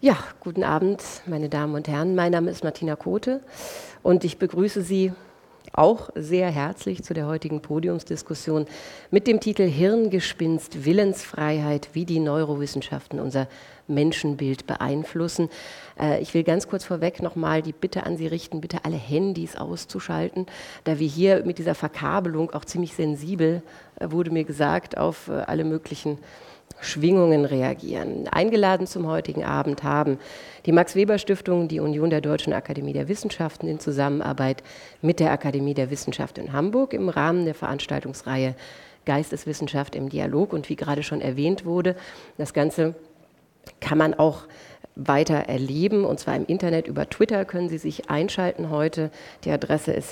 Ja, guten Abend, meine Damen und Herren. Mein Name ist Martina Kothe und ich begrüße Sie auch sehr herzlich zu der heutigen Podiumsdiskussion mit dem Titel Hirngespinst, Willensfreiheit, wie die Neurowissenschaften unser Menschenbild beeinflussen. Ich will ganz kurz vorweg nochmal die Bitte an Sie richten, bitte alle Handys auszuschalten, da wir hier mit dieser Verkabelung auch ziemlich sensibel, wurde mir gesagt, auf alle möglichen Schwingungen reagieren. Eingeladen zum heutigen Abend haben die Max-Weber-Stiftung, die Union der Deutschen Akademie der Wissenschaften in Zusammenarbeit mit der Akademie der Wissenschaft in Hamburg im Rahmen der Veranstaltungsreihe Geisteswissenschaft im Dialog. Und wie gerade schon erwähnt wurde, das Ganze kann man auch weiter erleben, und zwar im Internet. Über Twitter können Sie sich einschalten heute. Die Adresse ist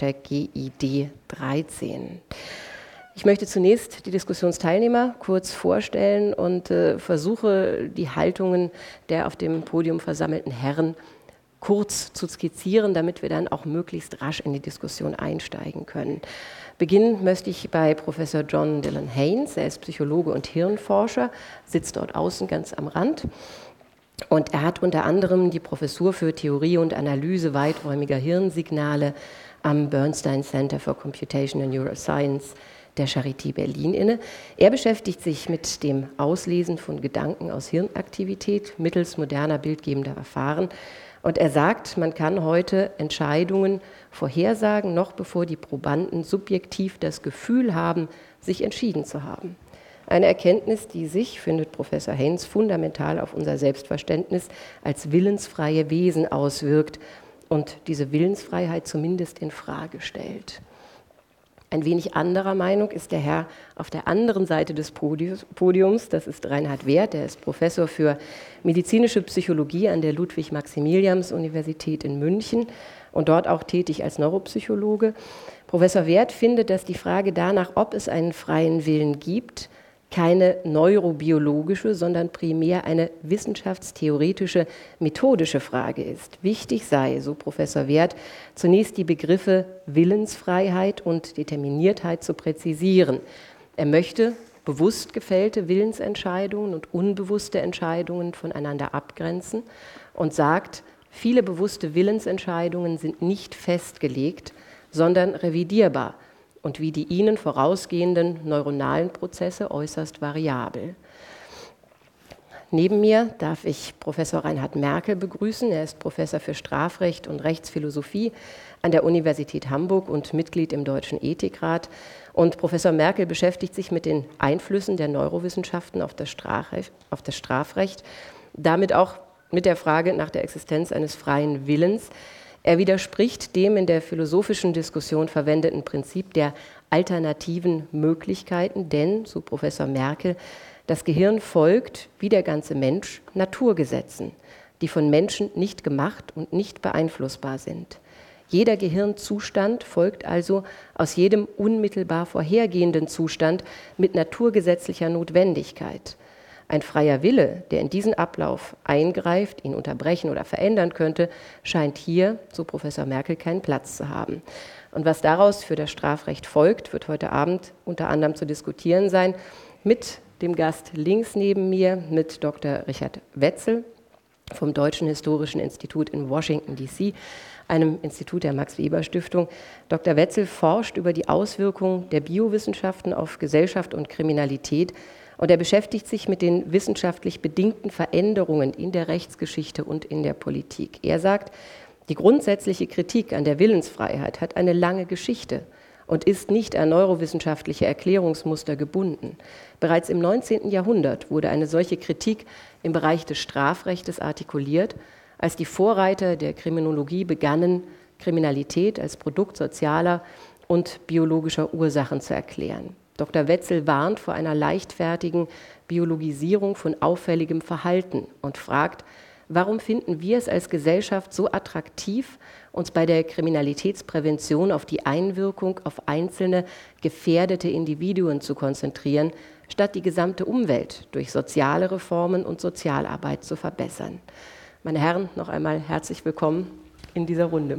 #GID13. Ich möchte zunächst die Diskussionsteilnehmer kurz vorstellen und versuche, die Haltungen der auf dem Podium versammelten Herren kurz zu skizzieren, damit wir dann auch möglichst rasch in die Diskussion einsteigen können. Beginnen möchte ich bei Professor John Dylan Haynes. Er ist Psychologe und Hirnforscher, sitzt dort außen ganz am Rand. Und er hat unter anderem die Professur für Theorie und Analyse weiträumiger Hirnsignale am Bernstein Center for Computational Neuroscience der Charité Berlin inne. Er beschäftigt sich mit dem Auslesen von Gedanken aus Hirnaktivität mittels moderner bildgebender Verfahren. Und er sagt, man kann heute Entscheidungen vorhersagen, noch bevor die Probanden subjektiv das Gefühl haben, sich entschieden zu haben. Eine Erkenntnis, die sich, findet Professor Haynes, fundamental auf unser Selbstverständnis als willensfreie Wesen auswirkt und diese Willensfreiheit zumindest in Frage stellt. Ein wenig anderer Meinung ist der Herr auf der anderen Seite des Podiums, das ist Reinhard Werth, er ist Professor für medizinische Psychologie an der Ludwig-Maximilians-Universität in München und dort auch tätig als Neuropsychologe. Professor Werth findet, dass die Frage danach, ob es einen freien Willen gibt, keine neurobiologische, sondern primär eine wissenschaftstheoretische, methodische Frage ist. Wichtig sei, so Professor Werth, zunächst die Begriffe Willensfreiheit und Determiniertheit zu präzisieren. Er möchte bewusst gefällte Willensentscheidungen und unbewusste Entscheidungen voneinander abgrenzen und sagt, viele bewusste Willensentscheidungen sind nicht festgelegt, sondern revidierbar und wie die ihnen vorausgehenden neuronalen Prozesse äußerst variabel. Neben mir darf ich Professor Reinhard Merkel begrüßen. Er ist Professor für Strafrecht und Rechtsphilosophie an der Universität Hamburg und Mitglied im Deutschen Ethikrat. Und Professor Merkel beschäftigt sich mit den Einflüssen der Neurowissenschaften auf das Strafrecht, damit auch mit der Frage nach der Existenz eines freien Willens. Er widerspricht dem in der philosophischen Diskussion verwendeten Prinzip der alternativen Möglichkeiten, denn, so Professor Merkel, das Gehirn folgt, wie der ganze Mensch, Naturgesetzen, die von Menschen nicht gemacht und nicht beeinflussbar sind. Jeder Gehirnzustand folgt also aus jedem unmittelbar vorhergehenden Zustand mit naturgesetzlicher Notwendigkeit. Ein freier Wille, der in diesen Ablauf eingreift, ihn unterbrechen oder verändern könnte, scheint hier, so Professor Merkel, keinen Platz zu haben. Und was daraus für das Strafrecht folgt, wird heute Abend unter anderem zu diskutieren sein mit dem Gast links neben mir, mit Dr. Richard Wetzel vom Deutschen Historischen Institut in Washington, D.C., einem Institut der Max-Weber-Stiftung. Dr. Wetzel forscht über die Auswirkungen der Biowissenschaften auf Gesellschaft und Kriminalität. Und er beschäftigt sich mit den wissenschaftlich bedingten Veränderungen in der Rechtsgeschichte und in der Politik. Er sagt, die grundsätzliche Kritik an der Willensfreiheit hat eine lange Geschichte und ist nicht an neurowissenschaftliche Erklärungsmuster gebunden. Bereits im 19. Jahrhundert wurde eine solche Kritik im Bereich des Strafrechtes artikuliert, als die Vorreiter der Kriminologie begannen, Kriminalität als Produkt sozialer und biologischer Ursachen zu erklären. Dr. Wetzel warnt vor einer leichtfertigen Biologisierung von auffälligem Verhalten und fragt, warum finden wir es als Gesellschaft so attraktiv, uns bei der Kriminalitätsprävention auf die Einwirkung auf einzelne gefährdete Individuen zu konzentrieren, statt die gesamte Umwelt durch soziale Reformen und Sozialarbeit zu verbessern. Meine Herren, noch einmal herzlich willkommen in dieser Runde.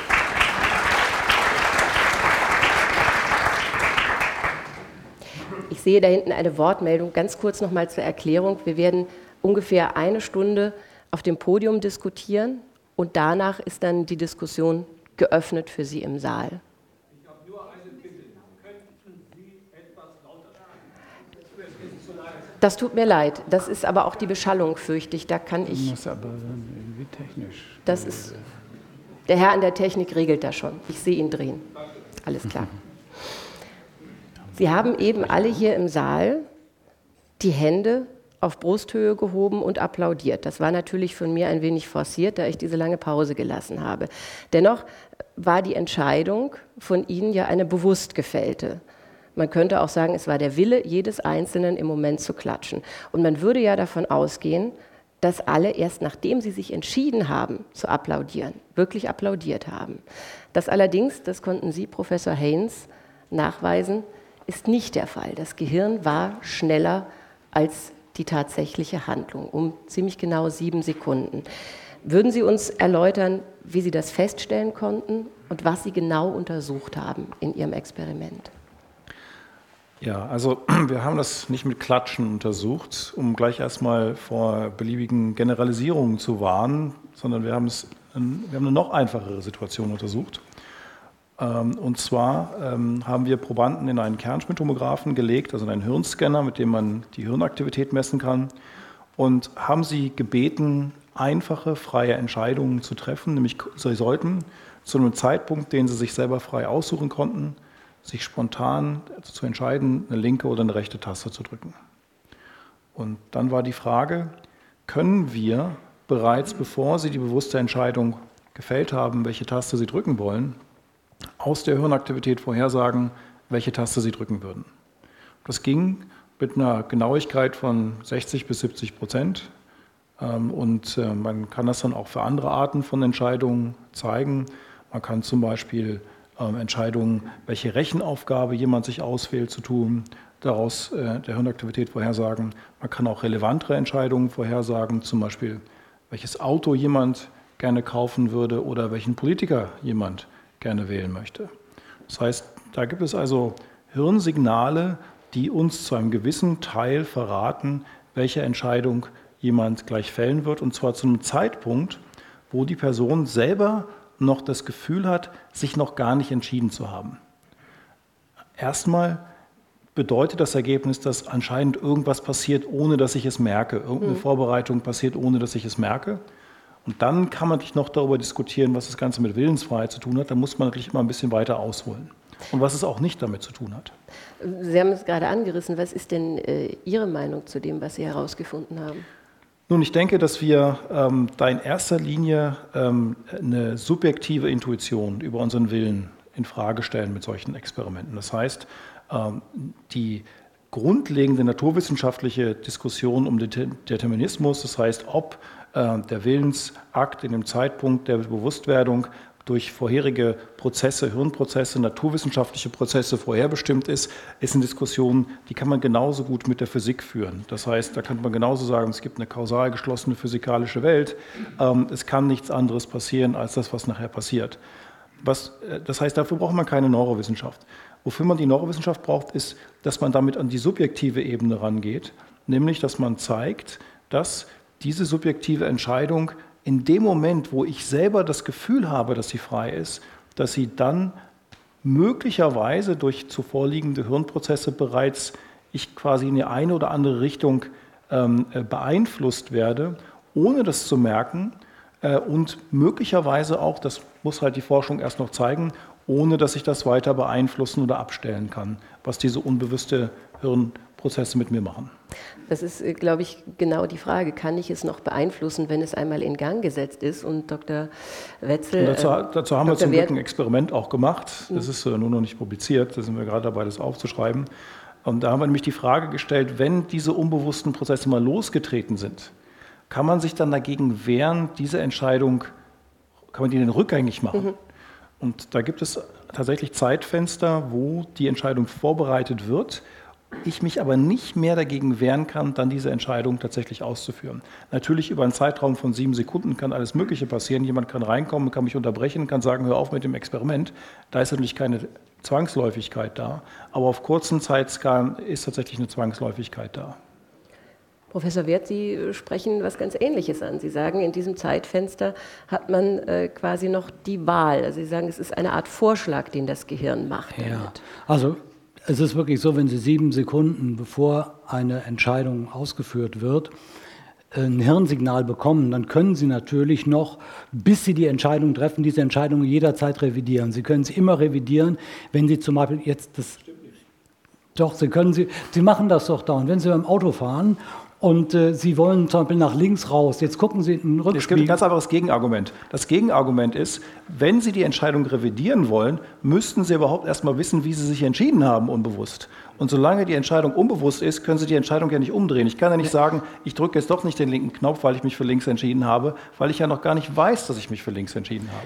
Ich Ich sehe da hinten eine Wortmeldung. Ganz kurz noch mal zur Erklärung. Wir werden ungefähr 1 Stunde auf dem Podium diskutieren und danach ist dann die Diskussion geöffnet für Sie im Saal. Ich habe nur eine Bitte. Könnten Sie etwas lauter sagen? Das tut mir leid. Das ist aber auch die Beschallung, fürchte ich. Da kann ich... Das ist aber irgendwie technisch. Das ist... Der Herr an der Technik regelt das schon. Ich sehe ihn drehen. Alles klar. Sie haben eben alle hier im Saal die Hände auf Brusthöhe gehoben und applaudiert. Das war natürlich von mir ein wenig forciert, da ich diese lange Pause gelassen habe. Dennoch war die Entscheidung von Ihnen ja eine bewusst gefällte. Man könnte auch sagen, es war der Wille jedes Einzelnen im Moment zu klatschen. Und man würde ja davon ausgehen, dass alle erst nachdem sie sich entschieden haben zu applaudieren, wirklich applaudiert haben. Das allerdings, das konnten Sie, Professor Haynes, nachweisen, ist nicht der Fall. Das Gehirn war schneller als die tatsächliche Handlung, um ziemlich genau 7 Sekunden. Würden Sie uns erläutern, wie Sie das feststellen konnten und was Sie genau untersucht haben in Ihrem Experiment? Ja, also wir haben das nicht mit Klatschen untersucht, um gleich erstmal vor beliebigen Generalisierungen zu warnen, sondern wir haben eine noch einfachere Situation untersucht. Und zwar haben wir Probanden in einen Kernspintomographen gelegt, also in einen Hirnscanner, mit dem man die Hirnaktivität messen kann, und haben sie gebeten, einfache, freie Entscheidungen zu treffen, nämlich sie sollten zu einem Zeitpunkt, den sie sich selber frei aussuchen konnten, sich spontan zu entscheiden, eine linke oder eine rechte Taste zu drücken. Und dann war die Frage, können wir bereits, bevor sie die bewusste Entscheidung gefällt haben, welche Taste sie drücken wollen, aus der Hirnaktivität vorhersagen, welche Taste sie drücken würden. Das ging mit einer Genauigkeit von 60 bis 70%. Und man kann das dann auch für andere Arten von Entscheidungen zeigen. Man kann zum Beispiel Entscheidungen, welche Rechenaufgabe jemand sich auswählt, zu tun, daraus der Hirnaktivität vorhersagen. Man kann auch relevantere Entscheidungen vorhersagen, zum Beispiel welches Auto jemand gerne kaufen würde oder welchen Politiker jemand gerne wählen möchte. Das heißt, da gibt es also Hirnsignale, die uns zu einem gewissen Teil verraten, welche Entscheidung jemand gleich fällen wird, und zwar zu einem Zeitpunkt, wo die Person selber noch das Gefühl hat, sich noch gar nicht entschieden zu haben. Erstmal bedeutet das Ergebnis, dass anscheinend irgendwas passiert, ohne dass ich es merke. Irgendeine Vorbereitung passiert, ohne dass ich es merke. Und dann kann man natürlich noch darüber diskutieren, was das Ganze mit Willensfreiheit zu tun hat. Da muss man natürlich immer ein bisschen weiter ausholen. Und was es auch nicht damit zu tun hat. Sie haben es gerade angerissen. Was ist denn Ihre Meinung zu dem, was Sie herausgefunden haben? Nun, ich denke, dass wir da in erster Linie eine subjektive Intuition über unseren Willen in Frage stellen mit solchen Experimenten. Das heißt, die grundlegende naturwissenschaftliche Diskussion um den Determinismus, das heißt, ob der Willensakt in dem Zeitpunkt der Bewusstwerdung durch vorherige Prozesse, Hirnprozesse, naturwissenschaftliche Prozesse vorherbestimmt ist eine Diskussion, die kann man genauso gut mit der Physik führen. Das heißt, da kann man genauso sagen, es gibt eine kausal geschlossene physikalische Welt. Es kann nichts anderes passieren als das, was nachher passiert. Das heißt, dafür braucht man keine Neurowissenschaft. Wofür man die Neurowissenschaft braucht, ist, dass man damit an die subjektive Ebene rangeht, nämlich, dass man zeigt, dass diese subjektive Entscheidung in dem Moment, wo ich selber das Gefühl habe, dass sie frei ist, dass sie dann möglicherweise durch zuvor liegende Hirnprozesse bereits ich quasi in die eine oder andere Richtung beeinflusst werde, ohne das zu merken und möglicherweise auch, das muss halt die Forschung erst noch zeigen, ohne dass ich das weiter beeinflussen oder abstellen kann, was diese unbewusste Hirnprozesse mit mir machen. Das ist, glaube ich, genau die Frage. Kann ich es noch beeinflussen, wenn es einmal in Gang gesetzt ist? Und Dr. Wetzel... Dazu haben wir zum Glück ein Experiment auch gemacht. Das ist nur noch nicht publiziert. Da sind wir gerade dabei, das aufzuschreiben. Und da haben wir nämlich die Frage gestellt, wenn diese unbewussten Prozesse mal losgetreten sind, kann man sich dann dagegen wehren, diese Entscheidung, kann man die denn rückgängig machen? Und da gibt es tatsächlich Zeitfenster, wo die Entscheidung vorbereitet wird ich mich aber nicht mehr dagegen wehren kann, dann diese Entscheidung tatsächlich auszuführen. Natürlich über einen Zeitraum von 7 Sekunden kann alles Mögliche passieren. Jemand kann reinkommen, kann mich unterbrechen, kann sagen, hör auf mit dem Experiment. Da ist natürlich keine Zwangsläufigkeit da, aber auf kurzen Zeitskalen ist tatsächlich eine Zwangsläufigkeit da. Professor Werth, Sie sprechen was ganz Ähnliches an. Sie sagen, in diesem Zeitfenster hat man quasi noch die Wahl. Also Sie sagen, es ist eine Art Vorschlag, den das Gehirn macht. Ja, also es ist wirklich so, wenn Sie 7 Sekunden, bevor eine Entscheidung ausgeführt wird, ein Hirnsignal bekommen, dann können Sie natürlich noch, bis Sie die Entscheidung treffen, diese Entscheidung jederzeit revidieren. Sie können sie immer revidieren, wenn Sie zum Beispiel jetzt das... Doch, Sie machen das doch dauernd. Wenn Sie beim Auto fahren und Sie wollen zum Beispiel nach links raus, jetzt gucken Sie in den Rückspiegel. Es gibt ein ganz einfaches Gegenargument. Das Gegenargument ist, wenn Sie die Entscheidung revidieren wollen, müssten Sie überhaupt erst mal wissen, wie Sie sich entschieden haben, unbewusst. Und solange die Entscheidung unbewusst ist, können Sie die Entscheidung ja nicht umdrehen. Ich kann ja nicht sagen, ich drücke jetzt doch nicht den linken Knopf, weil ich mich für links entschieden habe, weil ich ja noch gar nicht weiß, dass ich mich für links entschieden habe.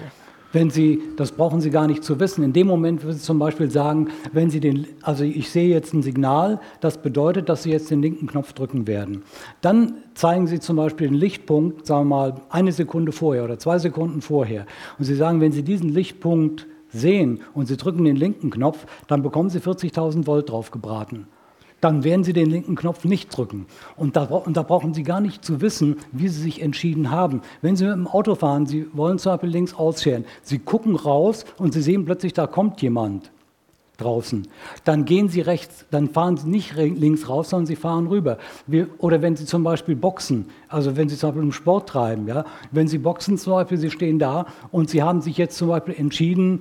Das brauchen Sie gar nicht zu wissen. In dem Moment würden Sie zum Beispiel sagen, also ich sehe jetzt ein Signal, das bedeutet, dass Sie jetzt den linken Knopf drücken werden. Dann zeigen Sie zum Beispiel den Lichtpunkt, sagen wir mal, 1 Sekunde vorher oder 2 Sekunden vorher. Und Sie sagen, wenn Sie diesen Lichtpunkt sehen und Sie drücken den linken Knopf, dann bekommen Sie 40.000 Volt drauf gebraten. Dann werden Sie den linken Knopf nicht drücken. Und da brauchen Sie gar nicht zu wissen, wie Sie sich entschieden haben. Wenn Sie mit dem Auto fahren, Sie wollen zum Beispiel links ausscheren, Sie gucken raus und Sie sehen plötzlich, da kommt jemand draußen. Dann gehen Sie rechts, dann fahren Sie nicht links raus, sondern Sie fahren rüber. Oder wenn Sie zum Beispiel boxen, also wenn Sie zum Beispiel im Sport treiben, ja, wenn Sie boxen zum Beispiel, Sie stehen da und Sie haben sich jetzt zum Beispiel entschieden,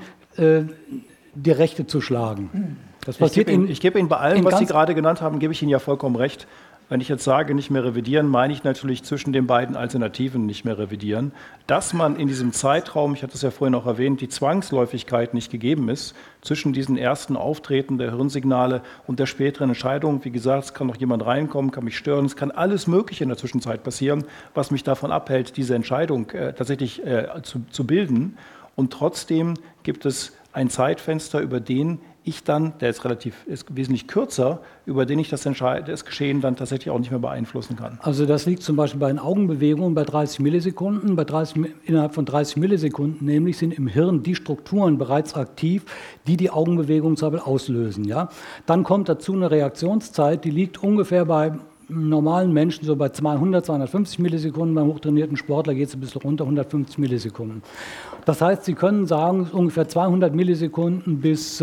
die Rechte zu schlagen. Das passiert ich gebe Ihnen bei allem, was Sie gerade genannt haben, gebe ich Ihnen ja vollkommen recht. Wenn ich jetzt sage, nicht mehr revidieren, meine ich natürlich zwischen den beiden Alternativen nicht mehr revidieren. Dass man in diesem Zeitraum, ich hatte es ja vorhin auch erwähnt, die Zwangsläufigkeit nicht gegeben ist, zwischen diesen ersten Auftreten der Hirnsignale und der späteren Entscheidung. Wie gesagt, es kann noch jemand reinkommen, kann mich stören, es kann alles Mögliche in der Zwischenzeit passieren, was mich davon abhält, diese Entscheidung tatsächlich zu bilden. Und trotzdem gibt es ein Zeitfenster, über den ich dann, der ist wesentlich kürzer, über den ich das Geschehen dann tatsächlich auch nicht mehr beeinflussen kann. Also das liegt zum Beispiel bei den Augenbewegungen bei 30 Millisekunden. Innerhalb von 30 Millisekunden nämlich sind im Hirn die Strukturen bereits aktiv, die Augenbewegungen zum Beispiel auslösen. Ja? Dann kommt dazu eine Reaktionszeit, die liegt ungefähr bei normalen Menschen so bei 200, 250 Millisekunden. Beim hochtrainierten Sportler geht es ein bisschen runter, 150 Millisekunden. Das heißt, Sie können sagen, ungefähr 200 Millisekunden bis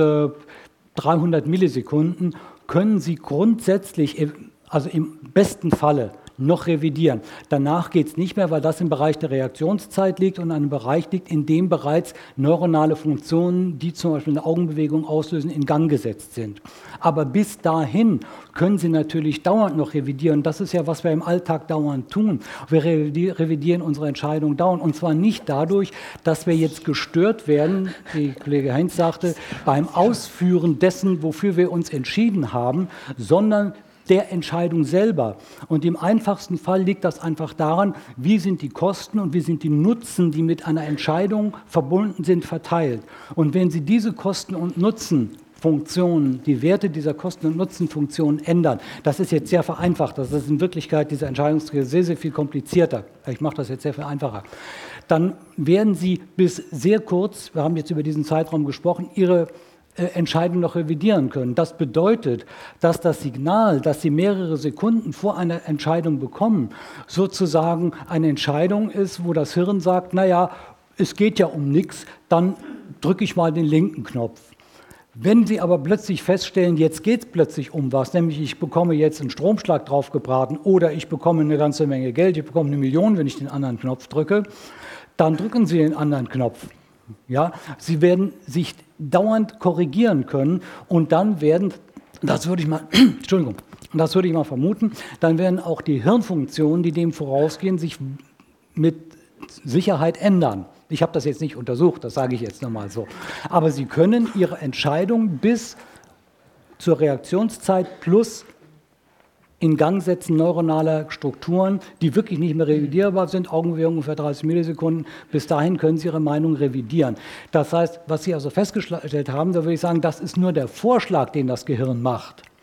300 Millisekunden können Sie grundsätzlich, also im besten Falle, noch revidieren. Danach geht es nicht mehr, weil das im Bereich der Reaktionszeit liegt und in einem Bereich liegt, in dem bereits neuronale Funktionen, die zum Beispiel eine Augenbewegung auslösen, in Gang gesetzt sind. Aber bis dahin können Sie natürlich dauernd noch revidieren. Das ist ja, was wir im Alltag dauernd tun. Wir revidieren unsere Entscheidung dauernd. Und zwar nicht dadurch, dass wir jetzt gestört werden, wie Kollege Heinz sagte, beim Ausführen dessen, wofür wir uns entschieden haben, sondern der Entscheidung selber. Und im einfachsten Fall liegt das einfach daran, wie sind die Kosten und wie sind die Nutzen, die mit einer Entscheidung verbunden sind, verteilt. Und wenn Sie diese Kosten- und Nutzenfunktionen, die Werte dieser Kosten- und Nutzenfunktionen ändern, das ist jetzt sehr vereinfacht, das ist in Wirklichkeit diese Entscheidungsträger sehr, sehr viel komplizierter. Ich mache das jetzt sehr viel einfacher. Dann werden Sie bis sehr kurz, wir haben jetzt über diesen Zeitraum gesprochen, Ihre Entscheidung noch revidieren können. Das bedeutet, dass das Signal, das Sie mehrere Sekunden vor einer Entscheidung bekommen, sozusagen eine Entscheidung ist, wo das Hirn sagt, naja, es geht ja um nichts, dann drücke ich mal den linken Knopf. Wenn Sie aber plötzlich feststellen, jetzt geht es plötzlich um was, nämlich ich bekomme jetzt einen Stromschlag draufgebraten oder ich bekomme eine ganze Menge Geld, ich bekomme 1 Million, wenn ich den anderen Knopf drücke, dann drücken Sie den anderen Knopf. Ja, Sie werden sich dauernd korrigieren können und dann werden, das würde ich mal vermuten, dann werden auch die Hirnfunktionen, die dem vorausgehen, sich mit Sicherheit ändern. Ich habe das jetzt nicht untersucht, das sage ich jetzt nochmal so. Aber Sie können Ihre Entscheidung bis zur Reaktionszeit plus in Gang setzen neuronaler Strukturen, die wirklich nicht mehr revidierbar sind, Augenbewegung ungefähr 30 Millisekunden, bis dahin können Sie Ihre Meinung revidieren. Das heißt, was Sie also festgestellt haben, da würde ich sagen, das ist nur der Vorschlag, den das Gehirn macht.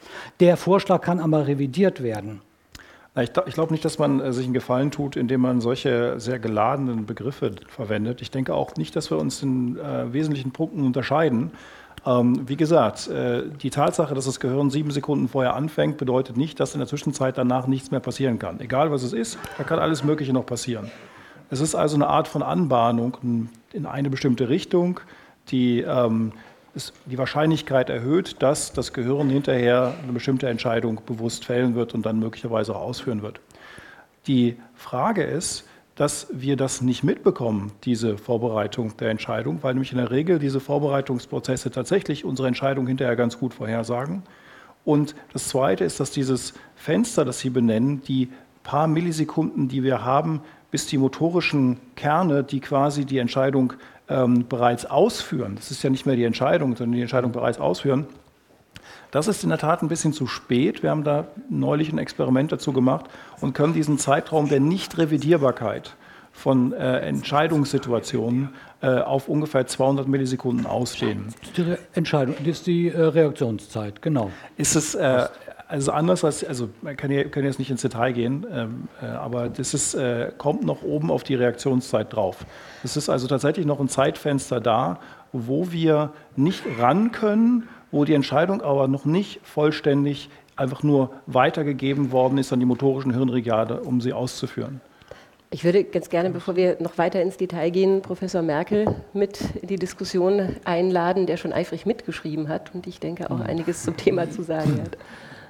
Der Vorschlag kann aber revidiert werden. Ich glaube nicht, dass man sich einen Gefallen tut, indem man solche sehr geladenen Begriffe verwendet. Ich denke auch nicht, dass wir uns in wesentlichen Punkten unterscheiden. Wie gesagt, die Tatsache, dass das Gehirn 7 Sekunden vorher anfängt, bedeutet nicht, dass in der Zwischenzeit danach nichts mehr passieren kann. Egal was es ist, da kann alles Mögliche noch passieren. Es ist also eine Art von Anbahnung in eine bestimmte Richtung, die die Wahrscheinlichkeit erhöht, dass das Gehirn hinterher eine bestimmte Entscheidung bewusst fällen wird und dann möglicherweise auch ausführen wird. Die Frage ist, dass wir das nicht mitbekommen, diese Vorbereitung der Entscheidung, weil nämlich in der Regel diese Vorbereitungsprozesse tatsächlich unsere Entscheidung hinterher ganz gut vorhersagen. Und das Zweite ist, dass dieses Fenster, das Sie benennen, die paar Millisekunden, die wir haben, bis die motorischen Kerne, die quasi die Entscheidung bereits ausführen, das ist ja nicht mehr die Entscheidung, sondern die Entscheidung bereits ausführen, das ist in der Tat ein bisschen zu spät. Wir haben da neulich ein Experiment dazu gemacht und können diesen Zeitraum der Nichtrevidierbarkeit von Entscheidungssituationen auf ungefähr 200 Millisekunden ausdehnen. Die Entscheidung, das ist die Reaktionszeit, genau. Ist es also anders als, also man kann jetzt nicht ins Detail gehen, aber das ist, kommt noch oben auf die Reaktionszeit drauf. Es ist also tatsächlich noch ein Zeitfenster da, wo wir nicht ran können, wo die Entscheidung aber noch nicht vollständig einfach nur weitergegeben worden ist an die motorischen Hirnregale, um sie auszuführen. Ich würde ganz gerne, bevor wir noch weiter ins Detail gehen, Professor Merkel mit in die Diskussion einladen, der schon eifrig mitgeschrieben hat und ich denke auch einiges zum Thema zu sagen hat.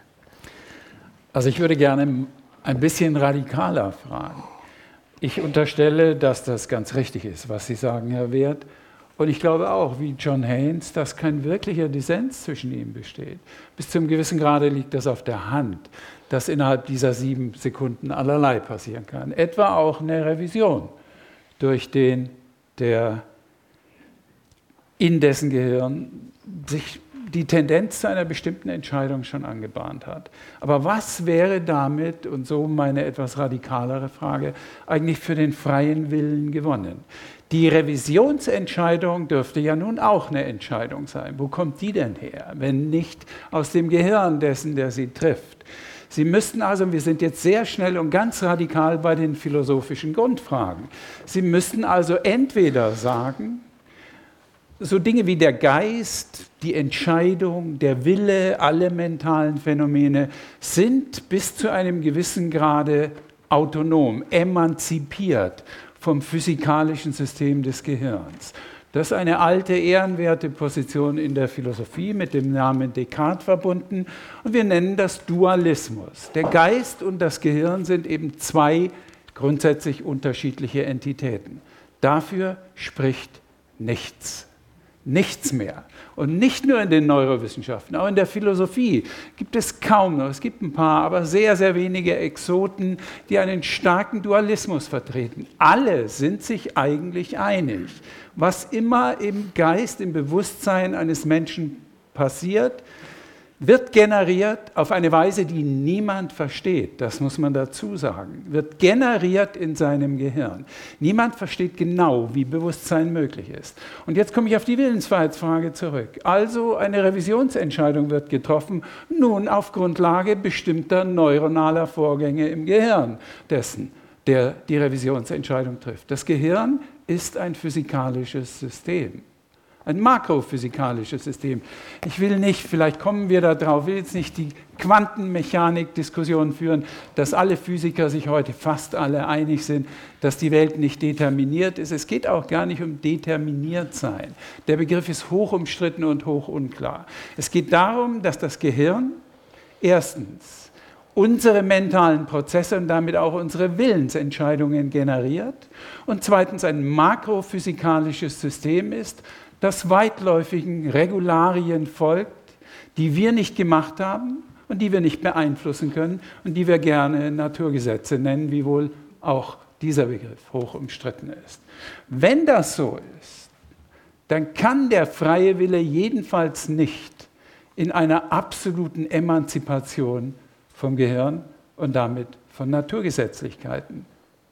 Also ich würde gerne ein bisschen radikaler fragen. Ich unterstelle, dass das ganz richtig ist, was Sie sagen, Herr Werth. Und ich glaube auch, wie John Haynes, dass kein wirklicher Dissens zwischen ihnen besteht. Bis zu einem gewissen Grade liegt das auf der Hand, dass innerhalb dieser 7 Sekunden allerlei passieren kann. Etwa auch eine Revision durch den, der in dessen Gehirn sich die Tendenz zu einer bestimmten Entscheidung schon angebahnt hat. Aber was wäre damit, und so meine etwas radikalere Frage, eigentlich für den freien Willen gewonnen? Die Revisionsentscheidung dürfte ja nun auch eine Entscheidung sein. Wo kommt die denn her, wenn nicht aus dem Gehirn dessen, der sie trifft? Sie müssten also, wir sind jetzt sehr schnell und ganz radikal bei den philosophischen Grundfragen. Sie müssten also entweder sagen, so Dinge wie der Geist, die Entscheidung, der Wille, alle mentalen Phänomene sind bis zu einem gewissen Grade autonom, emanzipiert vom physikalischen System des Gehirns. Das ist eine alte, ehrenwerte Position in der Philosophie mit dem Namen Descartes verbunden und wir nennen das Dualismus. Der Geist und das Gehirn sind eben zwei grundsätzlich unterschiedliche Entitäten. Dafür spricht nichts. Nichts mehr. Und nicht nur in den Neurowissenschaften, auch in der Philosophie gibt es kaum noch, es gibt ein paar, aber sehr, sehr wenige Exoten, die einen starken Dualismus vertreten. Alle sind sich eigentlich einig. Was immer im Geist, im Bewusstsein eines Menschen passiert, wird generiert auf eine Weise, die niemand versteht, das muss man dazu sagen, wird generiert in seinem Gehirn. Niemand versteht genau, wie Bewusstsein möglich ist. Und jetzt komme ich auf die Willensfreiheitsfrage zurück. Also eine Revisionsentscheidung wird getroffen, nun auf Grundlage bestimmter neuronaler Vorgänge im Gehirn dessen, der die Revisionsentscheidung trifft. Das Gehirn ist ein physikalisches System. Ein makrophysikalisches System. Ich will nicht, vielleicht kommen wir da drauf, will jetzt nicht die Quantenmechanik-Diskussion führen, dass alle Physiker sich heute fast alle einig sind, dass die Welt nicht determiniert ist. Es geht auch gar nicht um determiniert sein. Der Begriff ist hoch umstritten und hoch unklar. Es geht darum, dass das Gehirn erstens unsere mentalen Prozesse und damit auch unsere Willensentscheidungen generiert und zweitens ein makrophysikalisches System ist, das weitläufigen Regularien folgt, die wir nicht gemacht haben und die wir nicht beeinflussen können und die wir gerne Naturgesetze nennen, wiewohl auch dieser Begriff hoch umstritten ist. Wenn das so ist, dann kann der freie Wille jedenfalls nicht in einer absoluten Emanzipation vom Gehirn und damit von Naturgesetzlichkeiten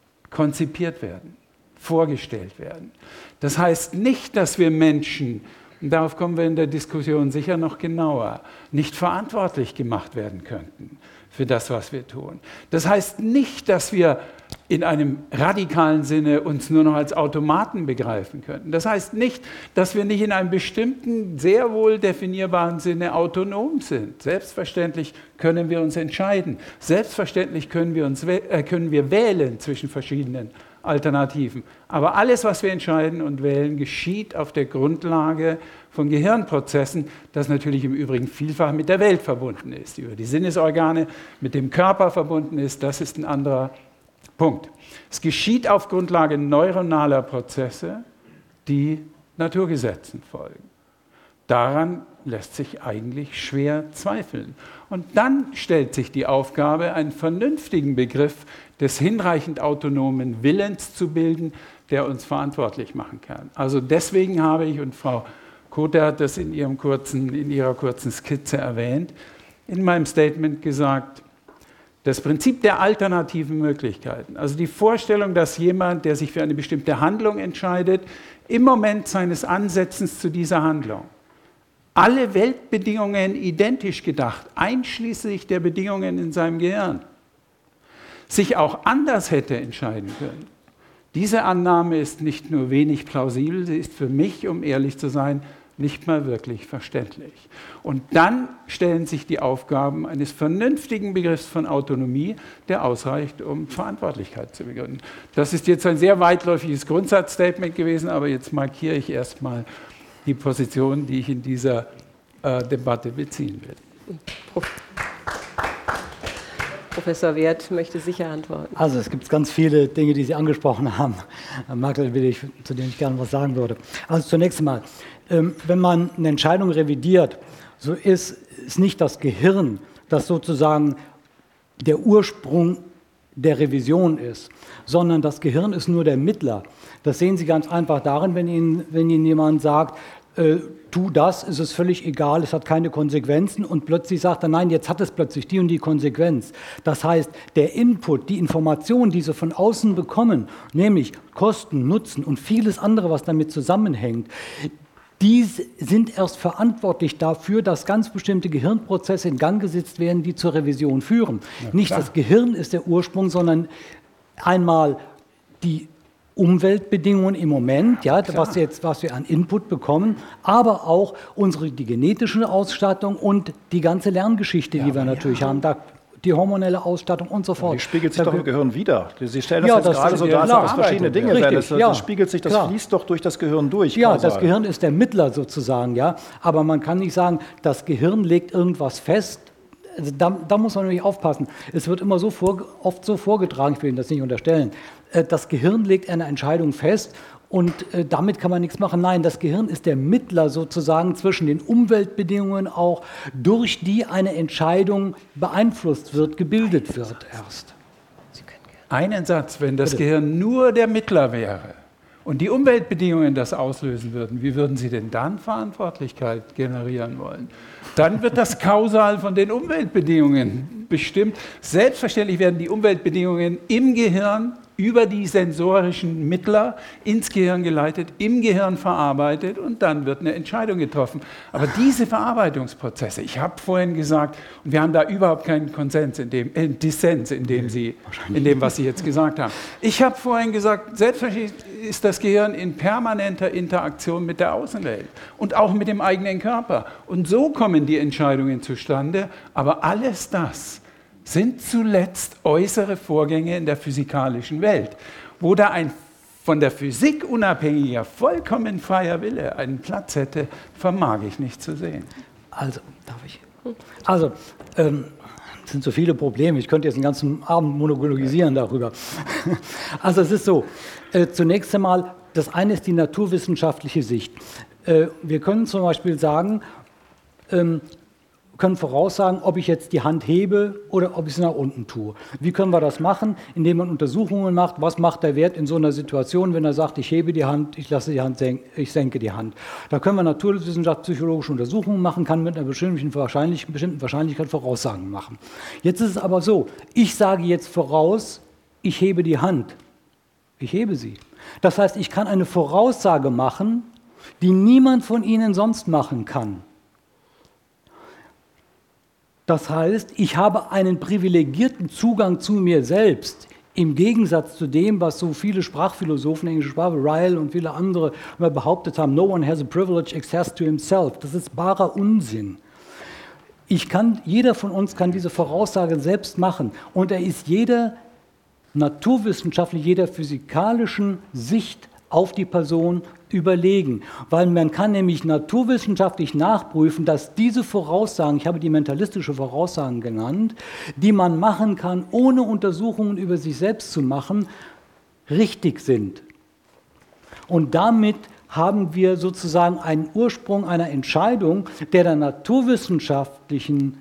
konzipiert werden, vorgestellt werden. Das heißt nicht, dass wir Menschen und darauf kommen wir in der Diskussion sicher noch genauer, nicht verantwortlich gemacht werden könnten für das, was wir tun. Das heißt nicht, dass wir in einem radikalen Sinne uns nur noch als Automaten begreifen könnten. Das heißt nicht, dass wir nicht in einem bestimmten, sehr wohl definierbaren Sinne autonom sind. Selbstverständlich können wir uns entscheiden. Selbstverständlich können wir wählen zwischen verschiedenen Alternativen. Aber alles, was wir entscheiden und wählen, geschieht auf der Grundlage von Gehirnprozessen, das natürlich im Übrigen vielfach mit der Welt verbunden ist, über die Sinnesorgane, mit dem Körper verbunden ist. Das ist ein anderer Punkt. Es geschieht auf Grundlage neuronaler Prozesse, die Naturgesetzen folgen. Daran lässt sich eigentlich schwer zweifeln. Und dann stellt sich die Aufgabe, einen vernünftigen Begriff des hinreichend autonomen Willens zu bilden, der uns verantwortlich machen kann. Also deswegen habe ich, und Frau Kothe hat das in ihrer kurzen Skizze erwähnt, in meinem Statement gesagt, das Prinzip der alternativen Möglichkeiten, also die Vorstellung, dass jemand, der sich für eine bestimmte Handlung entscheidet, im Moment seines Ansetzens zu dieser Handlung alle Weltbedingungen identisch gedacht, einschließlich der Bedingungen in seinem Gehirn, sich auch anders hätte entscheiden können. Diese Annahme ist nicht nur wenig plausibel, sie ist für mich, um ehrlich zu sein, nicht mal wirklich verständlich. Und dann stellen sich die Aufgaben eines vernünftigen Begriffs von Autonomie, der ausreicht, um Verantwortlichkeit zu begründen. Das ist jetzt ein sehr weitläufiges Grundsatzstatement gewesen, aber jetzt markiere ich erstmal die Position, die ich in dieser Debatte beziehen will. Professor Werth möchte sicher antworten. Also es gibt ganz viele Dinge, die Sie angesprochen haben, zu denen ich gerne was sagen würde. Also zunächst einmal, wenn man eine Entscheidung revidiert, so ist es nicht das Gehirn, das sozusagen der Ursprung der Revision ist, sondern das Gehirn ist nur der Mittler. Das sehen Sie ganz einfach darin, wenn Ihnen jemand sagt, tu das, ist es völlig egal, es hat keine Konsequenzen und plötzlich sagt er, nein, jetzt hat es plötzlich die und die Konsequenz. Das heißt, der Input, die Informationen, die Sie von außen bekommen, nämlich Kosten, Nutzen und vieles andere, was damit zusammenhängt, die sind erst verantwortlich dafür, dass ganz bestimmte Gehirnprozesse in Gang gesetzt werden, die zur Revision führen. Ja, nicht das Gehirn ist der Ursprung, sondern einmal die Umweltbedingungen im Moment, ja, was wir an Input bekommen, aber auch die genetische Ausstattung und die ganze Lerngeschichte, die wir natürlich haben. Die hormonelle Ausstattung und so fort. Die spiegelt sich doch im Gehirn wieder. Sie stellen das jetzt gerade so dar, als ob es verschiedene Dinge wären. Das spiegelt sich, das fließt doch durch das Gehirn durch. Ja, das Gehirn ist der Mittler sozusagen, ja. Aber man kann nicht sagen, das Gehirn legt irgendwas fest. Also da muss man nämlich aufpassen. Es wird immer oft so vorgetragen, ich will Ihnen das nicht unterstellen, das Gehirn legt eine Entscheidung fest und damit kann man nichts machen. Nein, das Gehirn ist der Mittler sozusagen zwischen den Umweltbedingungen auch, durch die eine Entscheidung beeinflusst wird, gebildet wird erst. Einen Satz, wenn das Gehirn nur der Mittler wäre und die Umweltbedingungen das auslösen würden, wie würden Sie denn dann Verantwortlichkeit generieren wollen? Dann wird das kausal von den Umweltbedingungen bestimmt. Selbstverständlich werden die Umweltbedingungen im Gehirn über die sensorischen Mittler ins Gehirn geleitet, im Gehirn verarbeitet und dann wird eine Entscheidung getroffen. Aber diese Verarbeitungsprozesse, ich habe vorhin gesagt, und wir haben da überhaupt keinen Dissens in dem, was Sie jetzt gesagt haben. Ich habe vorhin gesagt, selbstverständlich ist das Gehirn in permanenter Interaktion mit der Außenwelt und auch mit dem eigenen Körper. Und so kommen die Entscheidungen zustande, aber alles das sind zuletzt äußere Vorgänge in der physikalischen Welt. Wo da ein von der Physik unabhängiger, vollkommen freier Wille einen Platz hätte, vermag ich nicht zu sehen. Also, darf ich? Also, es sind so viele Probleme. Ich könnte jetzt den ganzen Abend monologisieren darüber. Also es ist so, zunächst einmal, das eine ist die naturwissenschaftliche Sicht. Wir können zum Beispiel sagen, können voraussagen, ob ich jetzt die Hand hebe oder ob ich sie nach unten tue. Wie können wir das machen? Indem man Untersuchungen macht, was macht der Wert in so einer Situation, wenn er sagt, ich hebe die Hand, ich lasse die Hand ich senke die Hand. Da können wir naturwissenschaftlich-psychologische Untersuchungen machen, kann mit einer bestimmten Wahrscheinlichkeit Voraussagen machen. Jetzt ist es aber so, ich sage jetzt voraus, ich hebe die Hand. Ich hebe sie. Das heißt, ich kann eine Voraussage machen, die niemand von Ihnen sonst machen kann. Das heißt, ich habe einen privilegierten Zugang zu mir selbst, im Gegensatz zu dem, was so viele Sprachphilosophen, englische Sprache, Ryle und viele andere behauptet haben, no one has a privileged access to himself. Das ist barer Unsinn. Jeder von uns kann diese Voraussage selbst machen und er ist jeder naturwissenschaftlichen, jeder physikalischen Sicht auf die Person überlegen. Weil man kann nämlich naturwissenschaftlich nachprüfen, dass diese Voraussagen, ich habe die mentalistische Voraussagen genannt, die man machen kann, ohne Untersuchungen über sich selbst zu machen, richtig sind. Und damit haben wir sozusagen einen Ursprung einer Entscheidung, der der naturwissenschaftlichen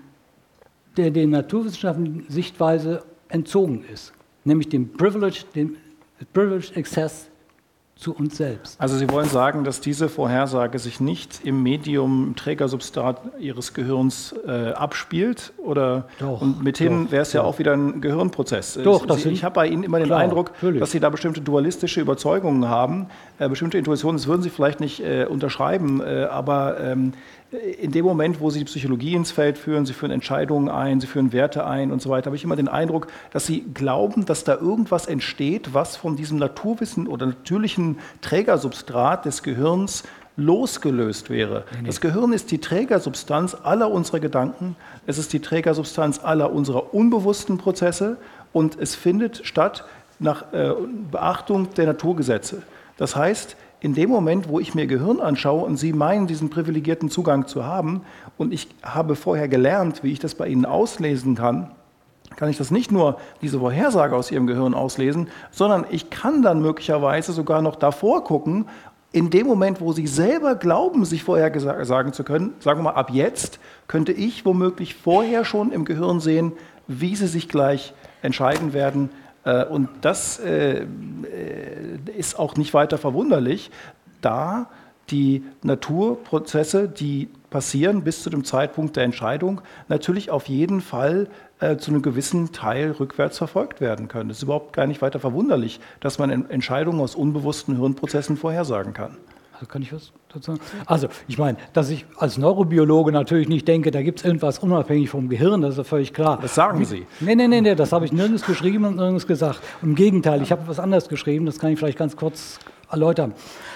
Sichtweise entzogen ist, nämlich dem Privileged Access zu uns selbst. Also Sie wollen sagen, dass diese Vorhersage sich nicht im Medium, im Trägersubstrat Ihres Gehirns abspielt? Oder Doch, und mithin wäre es ja auch wieder ein Gehirnprozess. Ich habe bei Ihnen immer den Eindruck, natürlich, dass Sie da bestimmte dualistische Überzeugungen haben, bestimmte Intuitionen, das würden Sie vielleicht nicht unterschreiben, aber in dem Moment, wo Sie die Psychologie ins Feld führen, Sie führen Entscheidungen ein, Sie führen Werte ein und so weiter, habe ich immer den Eindruck, dass Sie glauben, dass da irgendwas entsteht, was von diesem Naturwissen oder natürlichen Trägersubstrat des Gehirns losgelöst wäre. Nee. Das Gehirn ist die Trägersubstanz aller unserer Gedanken, es ist die Trägersubstanz aller unserer unbewussten Prozesse und es findet statt nach Beachtung der Naturgesetze. Das heißt, in dem Moment, wo ich mir Gehirn anschaue und Sie meinen, diesen privilegierten Zugang zu haben und ich habe vorher gelernt, wie ich das bei Ihnen auslesen kann ich das nicht nur diese Vorhersage aus Ihrem Gehirn auslesen, sondern ich kann dann möglicherweise sogar noch davor gucken, in dem Moment, wo Sie selber glauben, sich vorhersagen zu können, sagen wir mal, ab jetzt könnte ich womöglich vorher schon im Gehirn sehen, wie Sie sich gleich entscheiden werden. Und das ist auch nicht weiter verwunderlich, da die Naturprozesse, die passieren bis zu dem Zeitpunkt der Entscheidung, natürlich auf jeden Fall zu einem gewissen Teil rückwärts verfolgt werden können. Es ist überhaupt gar nicht weiter verwunderlich, dass man Entscheidungen aus unbewussten Hirnprozessen vorhersagen kann. Also kann ich was dazu sagen? Also ich meine, dass ich als Neurobiologe natürlich nicht denke, da gibt es irgendwas unabhängig vom Gehirn, das ist ja völlig klar. Das sagen Sie. Nee, das habe ich nirgends geschrieben und nirgends gesagt. Im Gegenteil, ich habe etwas anderes geschrieben, das kann ich vielleicht ganz kurz erläutern.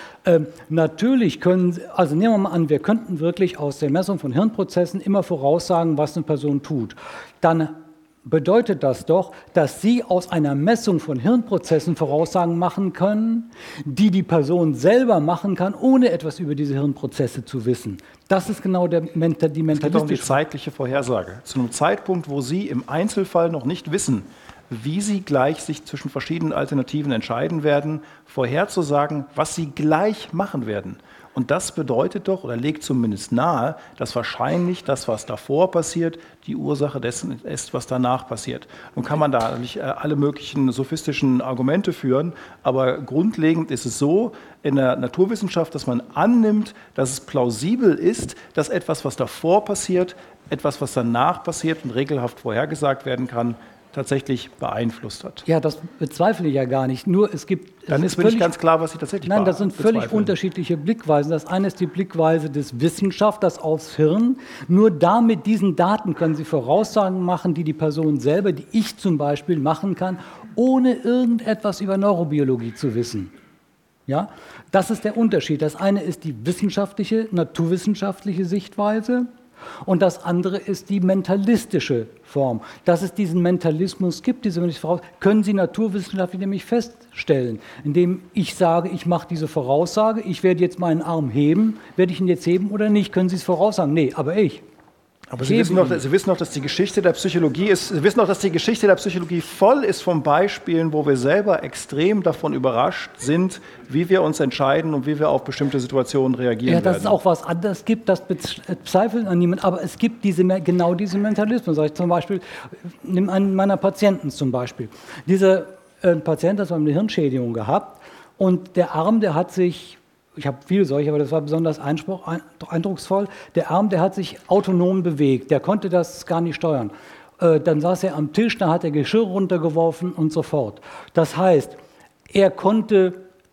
Natürlich nehmen wir mal an, wir könnten wirklich aus der Messung von Hirnprozessen immer voraussagen, was eine Person tut. Dann bedeutet das doch, dass Sie aus einer Messung von Hirnprozessen Voraussagen machen können, die die Person selber machen kann, ohne etwas über diese Hirnprozesse zu wissen. Das ist genau die mentalistische... Es geht um die zeitliche Vorhersage. Zu einem Zeitpunkt, wo Sie im Einzelfall noch nicht wissen, wie Sie gleich sich zwischen verschiedenen Alternativen entscheiden werden, vorherzusagen, was Sie gleich machen werden. Und das bedeutet doch, oder legt zumindest nahe, dass wahrscheinlich das, was davor passiert, die Ursache dessen ist, was danach passiert. Nun kann man da nicht alle möglichen sophistischen Argumente führen, aber grundlegend ist es so in der Naturwissenschaft, dass man annimmt, dass es plausibel ist, dass etwas, was davor passiert, etwas, was danach passiert und regelhaft vorhergesagt werden kann, tatsächlich beeinflusst hat. Ja, das bezweifle ich ja gar nicht. Nur es gibt... Dann ist mir nicht ganz klar, was Sie tatsächlich Nein, das sind völlig unterschiedliche Blickweisen. Das eine ist die Blickweise des Wissenschaftlers aufs Hirn. Nur mit diesen Daten können Sie Voraussagen machen, die die Person selber, die ich zum Beispiel, machen kann, ohne irgendetwas über Neurobiologie zu wissen. Ja? Das ist der Unterschied. Das eine ist die wissenschaftliche, naturwissenschaftliche Sichtweise. Und das andere ist die mentalistische Form. Dass es diesen Mentalismus gibt, können Sie naturwissenschaftlich nämlich feststellen, indem ich sage, ich mache diese Voraussage, ich werde jetzt meinen Arm heben, werde ich ihn jetzt heben oder nicht, können Sie es voraussagen? Nee, aber ich. Aber Sie wissen doch, dass die Geschichte der Psychologie ist. Sie wissen doch, dass die Geschichte der Psychologie voll ist von Beispielen, wo wir selber extrem davon überrascht sind, wie wir uns entscheiden und wie wir auf bestimmte Situationen reagieren werden. Ja, dass es auch was anderes gibt, das bezweifelt an niemand. Aber es gibt genau diesen Mentalismus. Sag ich zum Beispiel, nimm einen meiner Patienten zum Beispiel. Dieser Patient hat eine Hirnschädigung gehabt und der Arm, der hat sich... Ich habe viele solche, aber das war besonders eindrucksvoll. Der Arm, der hat sich autonom bewegt, der konnte das gar nicht steuern. Dann saß er am Tisch, da hat er Geschirr runtergeworfen und so fort. Das heißt, er konnte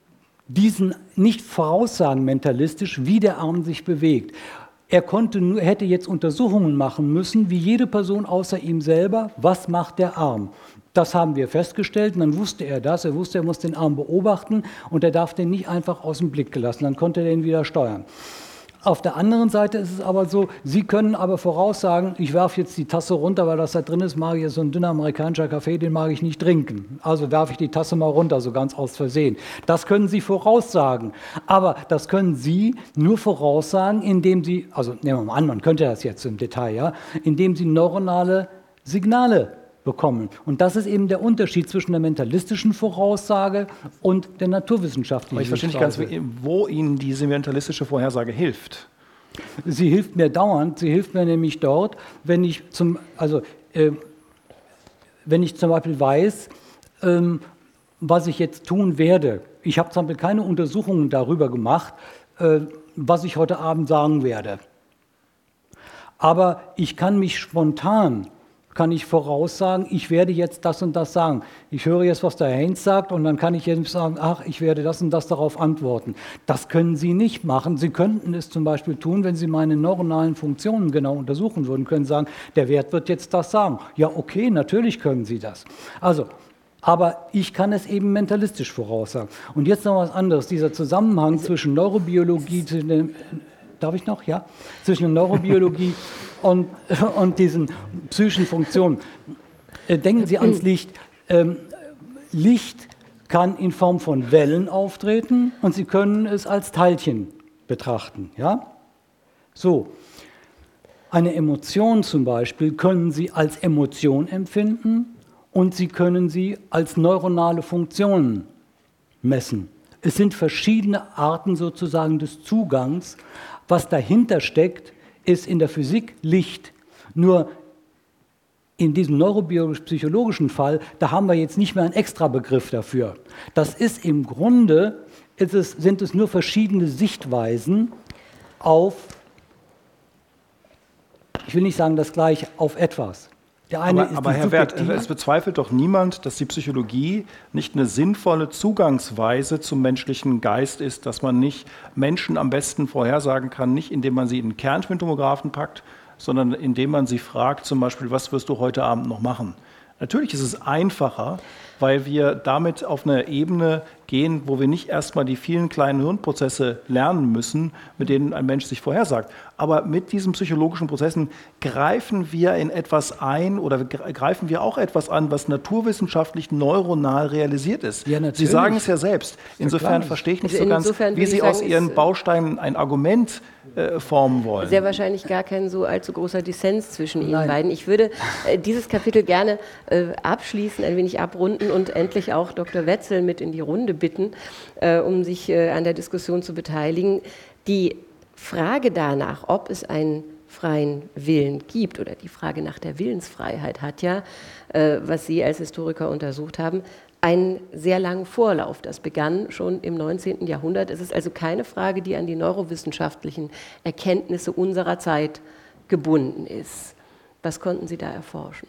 diesen nicht voraussagen mentalistisch, wie der Arm sich bewegt. Er hätte jetzt Untersuchungen machen müssen, wie jede Person außer ihm selber, was macht der Arm. Das haben wir festgestellt und dann wusste er das. Er wusste, er muss den Arm beobachten und er darf den nicht einfach aus dem Blick gelassen. Dann konnte er den wieder steuern. Auf der anderen Seite ist es aber so, Sie können aber voraussagen, ich werfe jetzt die Tasse runter, weil das da drin ist, mag ich jetzt so ein dünner amerikanischer Kaffee, den mag ich nicht trinken. Also werfe ich die Tasse mal runter, so ganz aus Versehen. Das können Sie voraussagen. Aber das können Sie nur voraussagen, indem Sie, also nehmen wir mal an, man könnte das jetzt im Detail, ja, indem Sie neuronale Signale bekommen. Und das ist eben der Unterschied zwischen der mentalistischen Voraussage und der naturwissenschaftlichen. Aber ich verstehe nicht ganz, wo Ihnen diese mentalistische Vorhersage hilft. Sie hilft mir dauernd. Sie hilft mir nämlich dort, wenn ich zum Beispiel weiß, was ich jetzt tun werde. Ich habe zum Beispiel keine Untersuchungen darüber gemacht, was ich heute Abend sagen werde. Aber ich kann mich spontan voraussagen, ich werde jetzt das und das sagen. Ich höre jetzt, was der Herr Heinz sagt und dann kann ich jetzt sagen, ach, ich werde das und das darauf antworten. Das können Sie nicht machen. Sie könnten es zum Beispiel tun, wenn Sie meine neuronalen Funktionen genau untersuchen würden, können sagen, der Wert wird jetzt das sagen. Ja, okay, natürlich können Sie das. Also, aber ich kann es eben mentalistisch voraussagen. Und jetzt noch was anderes, dieser Zusammenhang zwischen Neurobiologie, darf ich noch? Ja? Zwischen Neurobiologie und diesen psychischen Funktionen. Denken Sie ans Licht. Licht kann in Form von Wellen auftreten und Sie können es als Teilchen betrachten. Ja? So. Eine Emotion zum Beispiel können Sie als Emotion empfinden und Sie können sie als neuronale Funktionen messen. Es sind verschiedene Arten sozusagen des Zugangs. Was dahinter steckt, ist in der Physik Licht. Nur in diesem neurobiologisch-psychologischen Fall, da haben wir jetzt nicht mehr einen Extrabegriff dafür. Das ist im Grunde, sind es nur verschiedene Sichtweisen auf, ich will nicht sagen das gleiche, auf etwas. Der eine aber Herr Werth, es bezweifelt doch niemand, dass die Psychologie nicht eine sinnvolle Zugangsweise zum menschlichen Geist ist, dass man nicht Menschen am besten vorhersagen kann, nicht indem man sie in einen Kernspintomographen packt, sondern indem man sie fragt, zum Beispiel, was wirst du heute Abend noch machen? Natürlich ist es einfacher, weil wir damit auf eine Ebene gehen, wo wir nicht erstmal die vielen kleinen Hirnprozesse lernen müssen, mit denen ein Mensch sich vorhersagt. Aber mit diesen psychologischen Prozessen greifen wir in etwas ein oder greifen wir auch etwas an, was naturwissenschaftlich neuronal realisiert ist. Ja, Sie sagen es ja selbst. Insofern verstehe ich nicht so ganz, wie Sie aus Ihren Bausteinen ein Argument formen wollen. Sehr wahrscheinlich gar kein so allzu großer Dissens zwischen Ihnen beiden. Ich würde dieses Kapitel gerne abschließen, ein wenig abrunden und endlich auch Dr. Wetzel mit in die Runde bitten, um sich an der Diskussion zu beteiligen. Die Frage danach, ob es einen freien Willen gibt oder die Frage nach der Willensfreiheit hat ja, was Sie als Historiker untersucht haben, einen sehr langen Vorlauf. Das begann schon im 19. Jahrhundert. Es ist also keine Frage, die an die neurowissenschaftlichen Erkenntnisse unserer Zeit gebunden ist. Was konnten Sie da erforschen?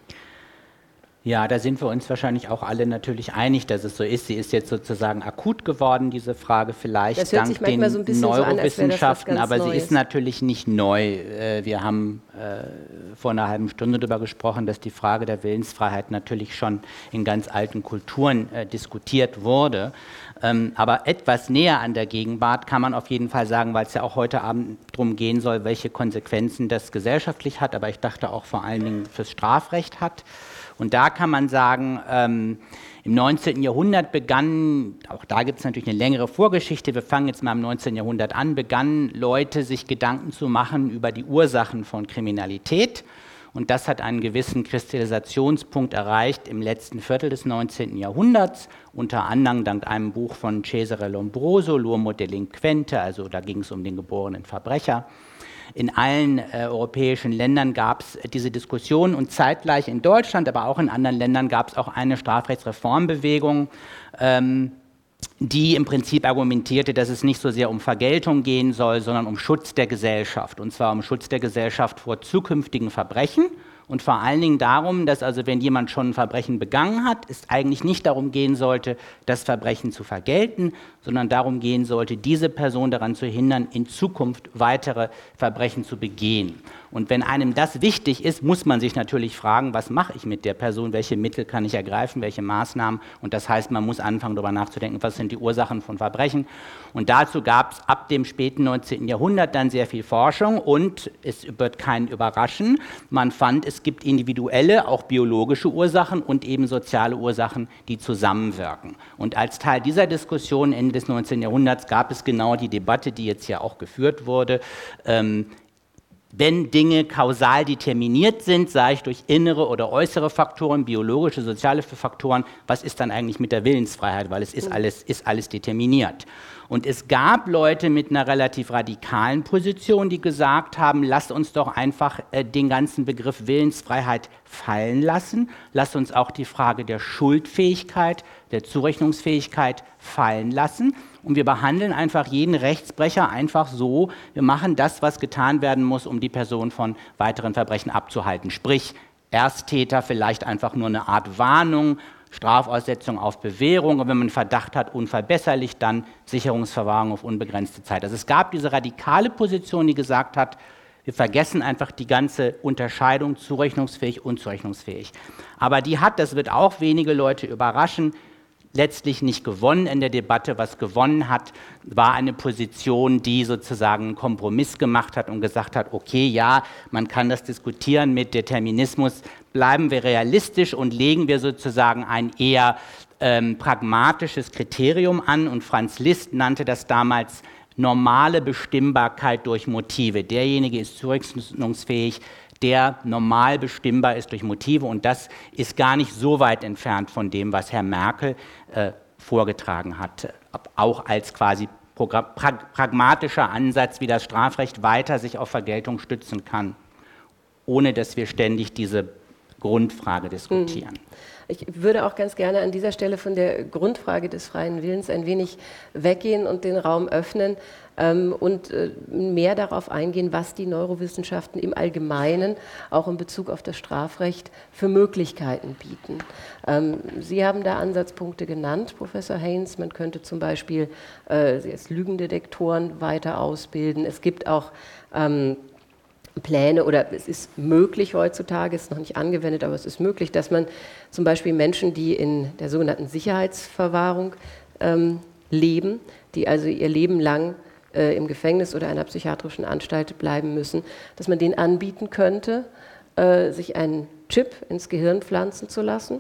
Ja, da sind wir uns wahrscheinlich auch alle natürlich einig, dass es so ist. Sie ist jetzt sozusagen akut geworden, diese Frage, vielleicht dank den so ein bisschen Neurowissenschaften, so an, aber sie ist natürlich nicht neu. Wir haben vor einer halben Stunde darüber gesprochen, dass die Frage der Willensfreiheit natürlich schon in ganz alten Kulturen diskutiert wurde. Aber etwas näher an der Gegenwart kann man auf jeden Fall sagen, weil es ja auch heute Abend darum gehen soll, welche Konsequenzen das gesellschaftlich hat, aber ich dachte auch vor allen Dingen fürs Strafrecht hat. Und da kann man sagen, im 19. Jahrhundert begann, auch da gibt es natürlich eine längere Vorgeschichte, wir fangen jetzt mal im 19. Jahrhundert an, begannen Leute sich Gedanken zu machen über die Ursachen von Kriminalität. Und das hat einen gewissen Kristallisationspunkt erreicht im letzten Viertel des 19. Jahrhunderts, unter anderem dank einem Buch von Cesare Lombroso, L'uomo delinquente, also da ging es um den geborenen Verbrecher. In allen europäischen Ländern gab es diese Diskussion und zeitgleich in Deutschland, aber auch in anderen Ländern gab es auch eine Strafrechtsreformbewegung, die im Prinzip argumentierte, dass es nicht so sehr um Vergeltung gehen soll, sondern um Schutz der Gesellschaft. Und zwar um Schutz der Gesellschaft vor zukünftigen Verbrechen und vor allen Dingen darum, dass also wenn jemand schon ein Verbrechen begangen hat, es eigentlich nicht darum gehen sollte, das Verbrechen zu vergelten, sondern darum gehen sollte, diese Person daran zu hindern, in Zukunft weitere Verbrechen zu begehen. Und wenn einem das wichtig ist, muss man sich natürlich fragen, was mache ich mit der Person, welche Mittel kann ich ergreifen, welche Maßnahmen. Und das heißt, man muss anfangen, darüber nachzudenken, was sind die Ursachen von Verbrechen. Und dazu gab es ab dem späten 19. Jahrhundert dann sehr viel Forschung und es wird keinen überraschen. Man fand, es gibt individuelle, auch biologische Ursachen und eben soziale Ursachen, die zusammenwirken. Und als Teil dieser Diskussion Ende des 19. Jahrhunderts gab es genau die Debatte, die jetzt ja auch geführt wurde. Wenn Dinge kausal determiniert sind, sei es durch innere oder äußere Faktoren, biologische, soziale Faktoren, was ist dann eigentlich mit der Willensfreiheit, weil es ist alles determiniert. Und es gab Leute mit einer relativ radikalen Position, die gesagt haben, lasst uns doch einfach den ganzen Begriff Willensfreiheit fallen lassen, lasst uns auch die Frage der Schuldfähigkeit, der Zurechnungsfähigkeit fallen lassen. Und wir behandeln einfach jeden Rechtsbrecher einfach so, wir machen das, was getan werden muss, um die Person von weiteren Verbrechen abzuhalten. Sprich, Ersttäter vielleicht einfach nur eine Art Warnung, Strafaussetzung auf Bewährung und wenn man Verdacht hat, unverbesserlich, dann Sicherungsverwahrung auf unbegrenzte Zeit. Also es gab diese radikale Position, die gesagt hat, wir vergessen einfach die ganze Unterscheidung zurechnungsfähig, unzurechnungsfähig. Aber die hat, das wird auch wenige Leute überraschen, letztlich nicht gewonnen in der Debatte. Was gewonnen hat, war eine Position, die sozusagen einen Kompromiss gemacht hat und gesagt hat, okay, ja, man kann das diskutieren mit Determinismus, bleiben wir realistisch und legen wir sozusagen ein eher pragmatisches Kriterium an. Und Franz Liszt nannte das damals normale Bestimmbarkeit durch Motive. Derjenige ist zurechnungsfähig, der normal bestimmbar ist durch Motive. Und das ist gar nicht so weit entfernt von dem, was Herr Merkel vorgetragen hat. Auch als quasi pragmatischer Ansatz, wie das Strafrecht weiter sich auf Vergeltung stützen kann, ohne dass wir ständig diese Grundfrage diskutieren. Ich würde auch ganz gerne an dieser Stelle von der Grundfrage des freien Willens ein wenig weggehen und den Raum öffnen und mehr darauf eingehen, was die Neurowissenschaften im Allgemeinen, auch in Bezug auf das Strafrecht, für Möglichkeiten bieten. Sie haben da Ansatzpunkte genannt, Professor Haynes. Man könnte zum Beispiel jetzt Lügendetektoren weiter ausbilden. Es gibt auch Pläne oder es ist möglich heutzutage, es ist noch nicht angewendet, aber es ist möglich, dass man zum Beispiel Menschen, die in der sogenannten Sicherheitsverwahrung leben, die also ihr Leben lang im Gefängnis oder einer psychiatrischen Anstalt bleiben müssen, dass man denen anbieten könnte, sich einen Chip ins Gehirn pflanzen zu lassen,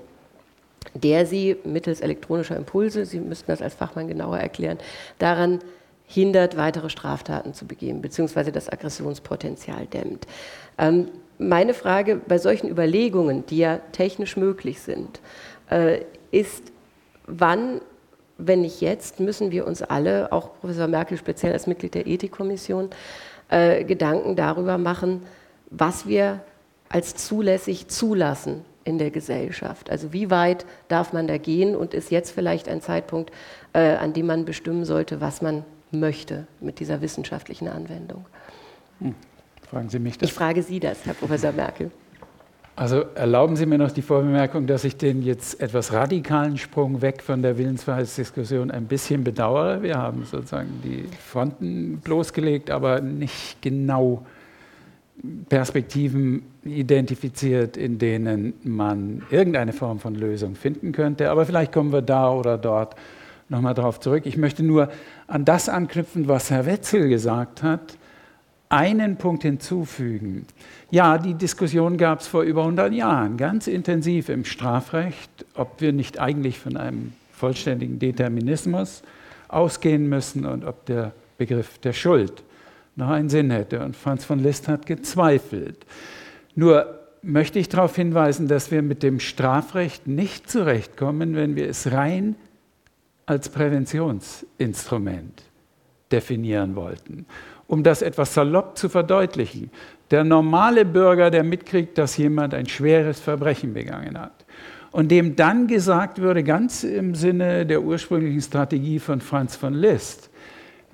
der sie mittels elektronischer Impulse, Sie müssten das als Fachmann genauer erklären, daran hindert, weitere Straftaten zu begehen, beziehungsweise das Aggressionspotenzial dämmt. Meine Frage bei solchen Überlegungen, die ja technisch möglich sind, ist, wann, wenn nicht jetzt, müssen wir uns alle, auch Professor Merkel speziell als Mitglied der Ethikkommission, Gedanken darüber machen, was wir als zulässig zulassen in der Gesellschaft. Also wie weit darf man da gehen und ist jetzt vielleicht ein Zeitpunkt, an dem man bestimmen sollte, was man möchte mit dieser wissenschaftlichen Anwendung. Fragen Sie mich das? Ich frage Sie das, Herr Professor Merkel. Also erlauben Sie mir noch die Vorbemerkung, dass ich den jetzt etwas radikalen Sprung weg von der Willensfreiheitsdiskussion ein bisschen bedauere. Wir haben sozusagen die Fronten bloßgelegt, aber nicht genau Perspektiven identifiziert, in denen man irgendeine Form von Lösung finden könnte. Aber vielleicht kommen wir da oder dort nochmal darauf zurück. Ich möchte nur an das anknüpfen, was Herr Wetzel gesagt hat, einen Punkt hinzufügen. Ja, die Diskussion gab es vor über 100 Jahren, ganz intensiv im Strafrecht, ob wir nicht eigentlich von einem vollständigen Determinismus ausgehen müssen und ob der Begriff der Schuld noch einen Sinn hätte. Und Franz von Liszt hat gezweifelt. Nur möchte ich darauf hinweisen, dass wir mit dem Strafrecht nicht zurechtkommen, wenn wir es rein als Präventionsinstrument definieren wollten. Um das etwas salopp zu verdeutlichen, der normale Bürger, der mitkriegt, dass jemand ein schweres Verbrechen begangen hat und dem dann gesagt würde, ganz im Sinne der ursprünglichen Strategie von Franz von Liszt,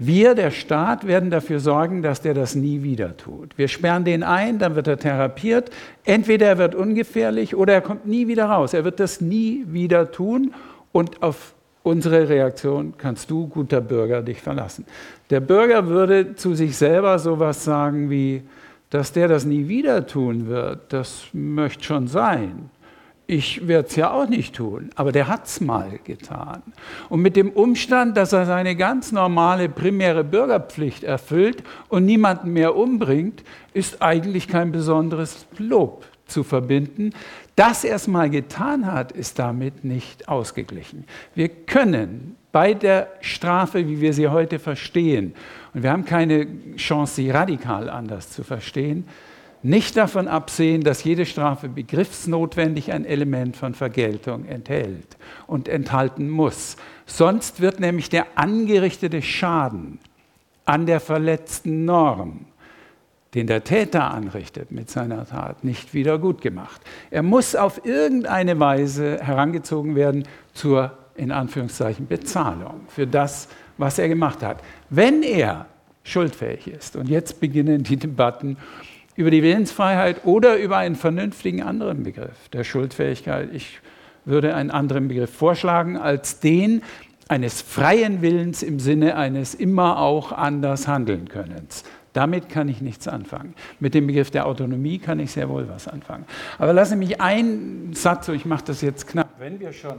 Wir, der Staat, werden dafür sorgen, dass der das nie wieder tut. Wir sperren den ein, dann wird er therapiert. Entweder er wird ungefährlich oder er kommt nie wieder raus. Er wird das nie wieder tun und auf unsere Reaktion kannst du, guter Bürger, dich verlassen. Der Bürger würde zu sich selber sowas sagen wie, dass der das nie wieder tun wird, das möchte schon sein. Ich werde es ja auch nicht tun, aber der hat es mal getan. Und mit dem Umstand, dass er seine ganz normale primäre Bürgerpflicht erfüllt und niemanden mehr umbringt, ist eigentlich kein besonderes Lob zu verbinden. Dass er es mal getan hat, ist damit nicht ausgeglichen. Wir können bei der Strafe, wie wir sie heute verstehen, und wir haben keine Chance, sie radikal anders zu verstehen, nicht davon absehen, dass jede Strafe begriffsnotwendig ein Element von Vergeltung enthält und enthalten muss. Sonst wird nämlich der angerichtete Schaden an der verletzten Norm, den der Täter anrichtet mit seiner Tat, nicht wieder gut gemacht. Er muss auf irgendeine Weise herangezogen werden zur, in Anführungszeichen, Bezahlung für das, was er gemacht hat. Wenn er schuldfähig ist, und jetzt beginnen die Debatten über die Willensfreiheit oder über einen vernünftigen anderen Begriff der Schuldfähigkeit. Ich würde einen anderen Begriff vorschlagen als den eines freien Willens im Sinne eines immer auch anders handeln Könnens. Damit kann ich nichts anfangen. Mit dem Begriff der Autonomie kann ich sehr wohl was anfangen. Aber lassen Sie mich einen Satz, und ich mache das jetzt knapp, wenn wir schon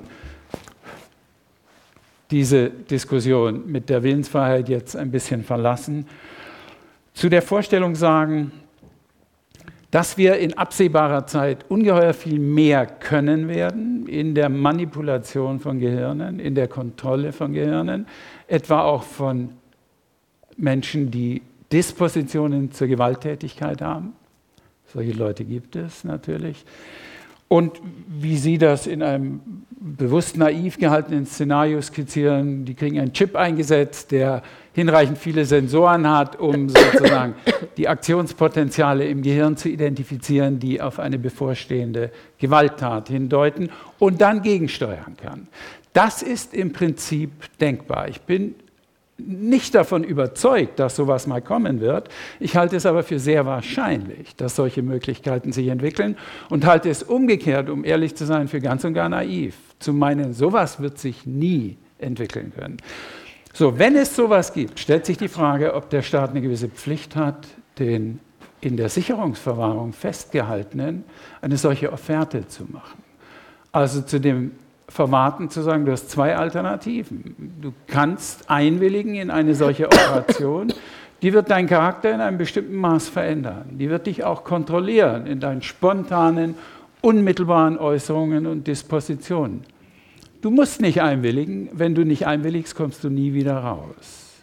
diese Diskussion mit der Willensfreiheit jetzt ein bisschen verlassen, zu der Vorstellung sagen, dass wir in absehbarer Zeit ungeheuer viel mehr können werden in der Manipulation von Gehirnen, in der Kontrolle von Gehirnen, etwa auch von Menschen, die Dispositionen zur Gewalttätigkeit haben. Solche Leute gibt es natürlich. Und wie Sie das in einem bewusst naiv gehaltenen Szenario skizzieren, die kriegen einen Chip eingesetzt, der hinreichend viele Sensoren hat, um sozusagen die Aktionspotenziale im Gehirn zu identifizieren, die auf eine bevorstehende Gewalttat hindeuten und dann gegensteuern kann. Das ist im Prinzip denkbar. Ich bin nicht davon überzeugt, dass sowas mal kommen wird. Ich halte es aber für sehr wahrscheinlich, dass solche Möglichkeiten sich entwickeln und halte es umgekehrt, um ehrlich zu sein, für ganz und gar naiv. Zu meinen, sowas wird sich nie entwickeln können. So, wenn es sowas gibt, stellt sich die Frage, ob der Staat eine gewisse Pflicht hat, den in der Sicherungsverwahrung Festgehaltenen eine solche Offerte zu machen. Also zu dem Verwahrten zu sagen, du hast zwei Alternativen. Du kannst einwilligen in eine solche Operation, die wird deinen Charakter in einem bestimmten Maß verändern. Die wird dich auch kontrollieren in deinen spontanen, unmittelbaren Äußerungen und Dispositionen. Du musst nicht einwilligen. Wenn du nicht einwilligst, kommst du nie wieder raus.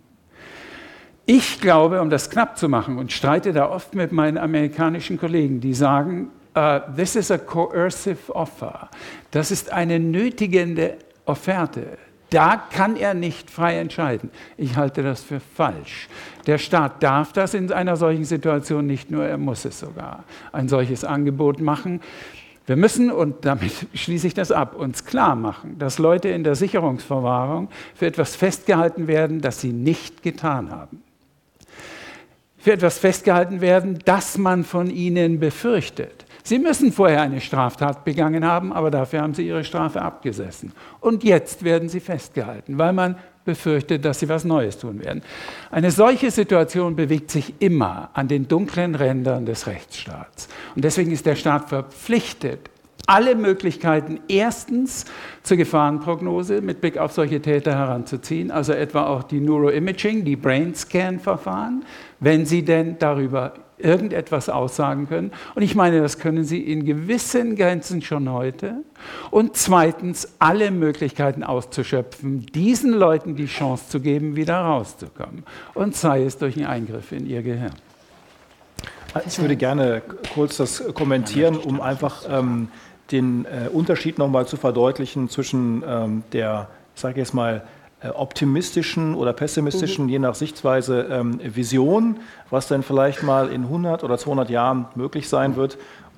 Ich glaube, um das knapp zu machen, und streite da oft mit meinen amerikanischen Kollegen, die sagen, this is a coercive offer. Das ist eine nötigende Offerte. Da kann er nicht frei entscheiden. Ich halte das für falsch. Der Staat darf das in einer solchen Situation nicht nur, er muss es sogar, ein solches Angebot machen. Wir müssen, und damit schließe ich das ab, uns klar machen, dass Leute in der Sicherungsverwahrung für etwas festgehalten werden, das sie nicht getan haben. Für etwas festgehalten werden, das man von ihnen befürchtet. Sie müssen vorher eine Straftat begangen haben, aber dafür haben sie ihre Strafe abgesessen. Und jetzt werden sie festgehalten, weil man befürchtet, dass sie was Neues tun werden. Eine solche Situation bewegt sich immer an den dunklen Rändern des Rechtsstaats. Und deswegen ist der Staat verpflichtet, alle Möglichkeiten erstens zur Gefahrenprognose mit Blick auf solche Täter heranzuziehen, also etwa auch die Neuroimaging, die Brainscan-Verfahren, wenn sie denn darüber irgendetwas aussagen können. Und ich meine, das können sie in gewissen Grenzen schon heute. Und zweitens, alle Möglichkeiten auszuschöpfen, diesen Leuten die Chance zu geben, wieder rauszukommen. Und sei es durch einen Eingriff in ihr Gehirn. Ich würde gerne kurz das kommentieren, um einfach den Unterschied nochmal zu verdeutlichen zwischen der, ich sage jetzt mal, optimistischen oder pessimistischen, je nach Sichtweise, Vision, was dann vielleicht mal in 100 oder 200 Jahren möglich sein wird,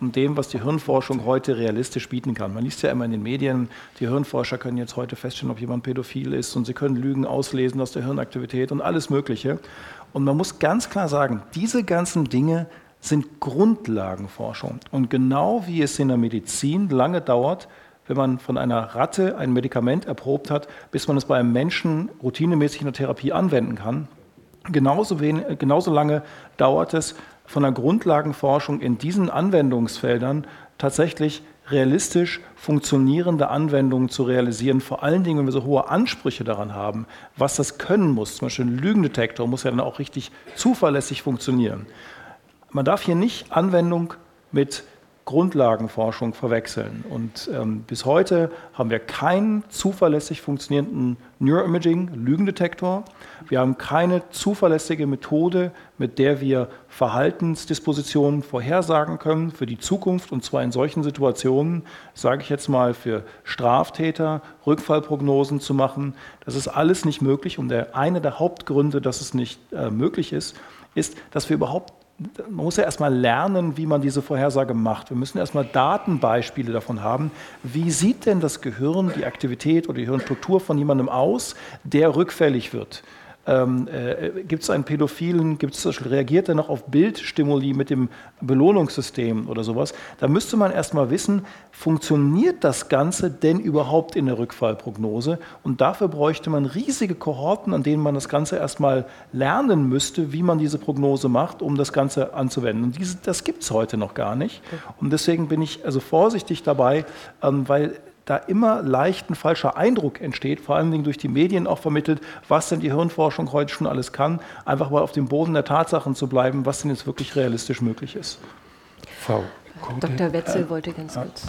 und dem, was die Hirnforschung heute realistisch bieten kann. Man liest ja immer in den Medien, die Hirnforscher können jetzt heute feststellen, ob jemand pädophil ist und sie können Lügen auslesen aus der Hirnaktivität und alles Mögliche. Und man muss ganz klar sagen, diese ganzen Dinge sind Grundlagenforschung. Und genau wie es in der Medizin lange dauert, wenn man von einer Ratte ein Medikament erprobt hat, bis man es bei einem Menschen routinemäßig in der Therapie anwenden kann, genauso lange dauert es, von der Grundlagenforschung in diesen Anwendungsfeldern tatsächlich realistisch funktionierende Anwendungen zu realisieren, vor allen Dingen, wenn wir so hohe Ansprüche daran haben, was das können muss. Zum Beispiel ein Lügendetektor muss ja dann auch richtig zuverlässig funktionieren. Man darf hier nicht Anwendung mit Grundlagenforschung verwechseln. Und bis heute haben wir keinen zuverlässig funktionierenden Neuroimaging-Lügendetektor. Wir haben keine zuverlässige Methode, mit der wir Verhaltensdispositionen vorhersagen können für die Zukunft, und zwar in solchen Situationen, sage ich jetzt mal, für Straftäter, Rückfallprognosen zu machen. Das ist alles nicht möglich. Und einer der Hauptgründe, dass es nicht möglich ist, dass wir überhaupt man muss ja erstmal lernen, wie man diese Vorhersage macht. Wir müssen erstmal Datenbeispiele davon haben. Wie sieht denn das Gehirn, die Aktivität oder die Hirnstruktur von jemandem aus, der rückfällig wird? Gibt es einen Pädophilen, reagiert er noch auf Bildstimuli mit dem Belohnungssystem oder sowas? Da müsste man erstmal wissen, funktioniert das Ganze denn überhaupt in der Rückfallprognose? Und dafür bräuchte man riesige Kohorten, an denen man das Ganze erstmal lernen müsste, wie man diese Prognose macht, um das Ganze anzuwenden. Und das gibt es heute noch gar nicht. Und deswegen bin ich also vorsichtig dabei, weil da immer leicht ein falscher Eindruck entsteht, vor allen Dingen durch die Medien auch vermittelt, was denn die Hirnforschung heute schon alles kann, einfach mal auf dem Boden der Tatsachen zu bleiben, was denn jetzt wirklich realistisch möglich ist. Frau Dr. Wetzel wollte ganz kurz.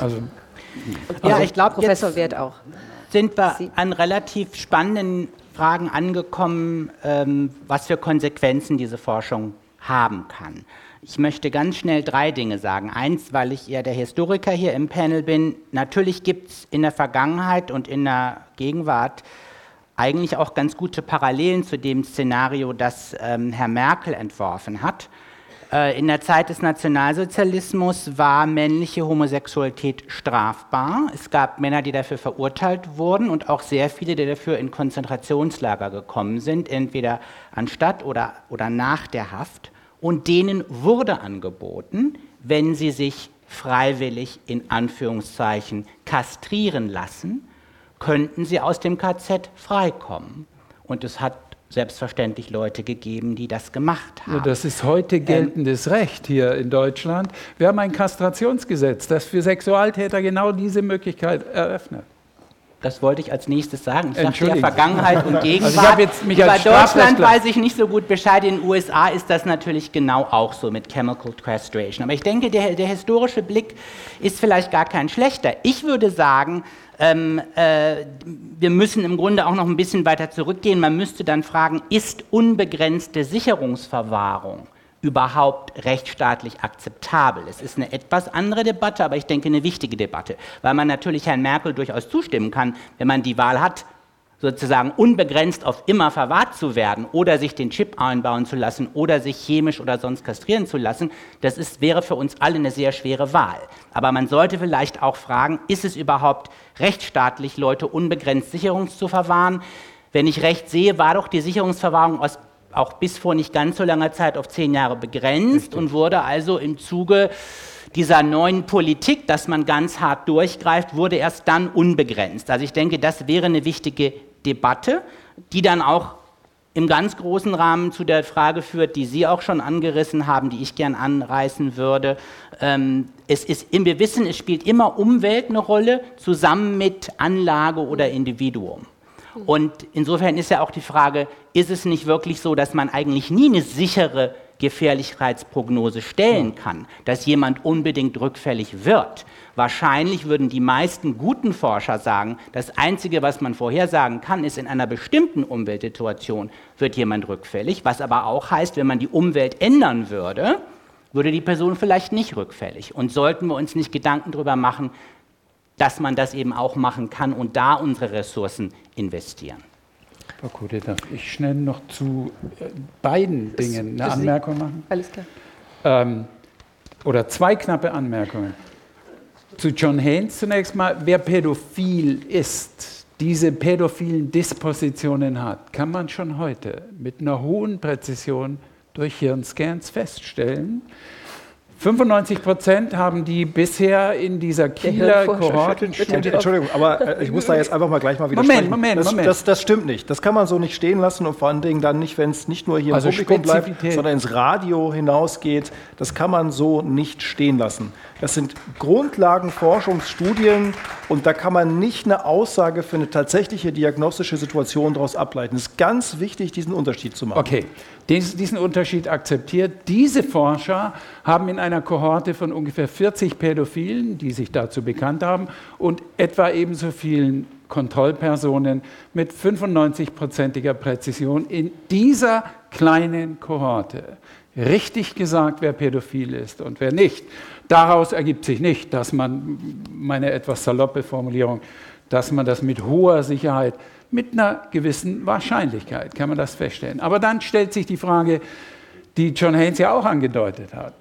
Ich glaube, Professor Werth auch. Sind wir an relativ spannenden Fragen angekommen, was für Konsequenzen diese Forschung haben kann. Ich möchte ganz schnell 3 Dinge sagen. Eins, weil ich eher der Historiker hier im Panel bin. Natürlich gibt es in der Vergangenheit und in der Gegenwart eigentlich auch ganz gute Parallelen zu dem Szenario, das Herr Merkel entworfen hat. In der Zeit des Nationalsozialismus war männliche Homosexualität strafbar. Es gab Männer, die dafür verurteilt wurden, und auch sehr viele, die dafür in Konzentrationslager gekommen sind, entweder anstatt oder nach der Haft. Und denen wurde angeboten, wenn sie sich freiwillig in Anführungszeichen kastrieren lassen, könnten sie aus dem KZ freikommen. Und es hat selbstverständlich Leute gegeben, die das gemacht haben. Das ist heute geltendes Recht hier in Deutschland. Wir haben ein Kastrationsgesetz, das für Sexualtäter genau diese Möglichkeit eröffnet. Das wollte ich als nächstes sagen. Ich dachte ja Vergangenheit und Gegenwart. Also ich jetzt mich Über Deutschland weiß ich nicht so gut Bescheid. In den USA ist das natürlich genau auch so mit Chemical Castration. Aber ich denke, der historische Blick ist vielleicht gar kein schlechter. Ich würde sagen, wir müssen im Grunde auch noch ein bisschen weiter zurückgehen. Man müsste dann fragen, ist unbegrenzte Sicherungsverwahrung überhaupt rechtsstaatlich akzeptabel? Es ist eine etwas andere Debatte, aber ich denke eine wichtige Debatte, weil man natürlich Herrn Merkel durchaus zustimmen kann, wenn man die Wahl hat, sozusagen unbegrenzt auf immer verwahrt zu werden oder sich den Chip einbauen zu lassen oder sich chemisch oder sonst kastrieren zu lassen. Das wäre für uns alle eine sehr schwere Wahl. Aber man sollte vielleicht auch fragen, ist es überhaupt rechtsstaatlich, Leute unbegrenzt zu verwahren? Wenn ich recht sehe, war doch die Sicherungsverwahrung auch bis vor nicht ganz so langer Zeit auf 10 Jahre begrenzt und wurde also im Zuge dieser neuen Politik, dass man ganz hart durchgreift, wurde erst dann unbegrenzt. Also ich denke, das wäre eine wichtige Debatte, die dann auch im ganz großen Rahmen zu der Frage führt, die Sie auch schon angerissen haben, die ich gern anreißen würde. Wir wissen, es spielt immer Umwelt eine Rolle, zusammen mit Anlage oder Individuum. Und insofern ist ja auch die Frage, ist es nicht wirklich so, dass man eigentlich nie eine sichere Gefährlichkeitsprognose stellen kann, dass jemand unbedingt rückfällig wird? Wahrscheinlich würden die meisten guten Forscher sagen, das Einzige, was man vorhersagen kann, ist, in einer bestimmten Umweltsituation wird jemand rückfällig, was aber auch heißt, wenn man die Umwelt ändern würde, würde die Person vielleicht nicht rückfällig. Und sollten wir uns nicht Gedanken darüber machen, dass man das eben auch machen kann und da unsere Ressourcen investieren. Frau Kode, darf ich schnell noch zu beiden Dingen eine Anmerkung machen? Alles klar. oder zwei knappe Anmerkungen. Zu John Haynes zunächst mal, wer pädophil ist, diese pädophilen Dispositionen hat, kann man schon heute mit einer hohen Präzision durch Hirnscans feststellen. 95% haben die bisher in dieser Kieler Kohortenstudie. Entschuldigung, aber ich muss da jetzt einfach mal gleich mal widersprechen. Moment. Das stimmt nicht. Das kann man so nicht stehen lassen und vor allen Dingen dann nicht, wenn es nicht nur hier im Publikum bleibt, sondern ins Radio hinausgeht. Das kann man so nicht stehen lassen. Das sind Grundlagenforschungsstudien und da kann man nicht eine Aussage für eine tatsächliche diagnostische Situation daraus ableiten. Es ist ganz wichtig, diesen Unterschied zu machen. Okay, diesen Unterschied akzeptiert. Diese Forscher haben in einer Kohorte von ungefähr 40 Pädophilen, die sich dazu bekannt haben, und etwa ebenso vielen Kontrollpersonen mit 95%iger Präzision in dieser kleinen Kohorte richtig gesagt, wer pädophil ist und wer nicht. Daraus ergibt sich nicht, dass man, meine etwas saloppe Formulierung, dass man das mit hoher Sicherheit, mit einer gewissen Wahrscheinlichkeit kann man das feststellen. Aber dann stellt sich die Frage, die John Haynes ja auch angedeutet hat.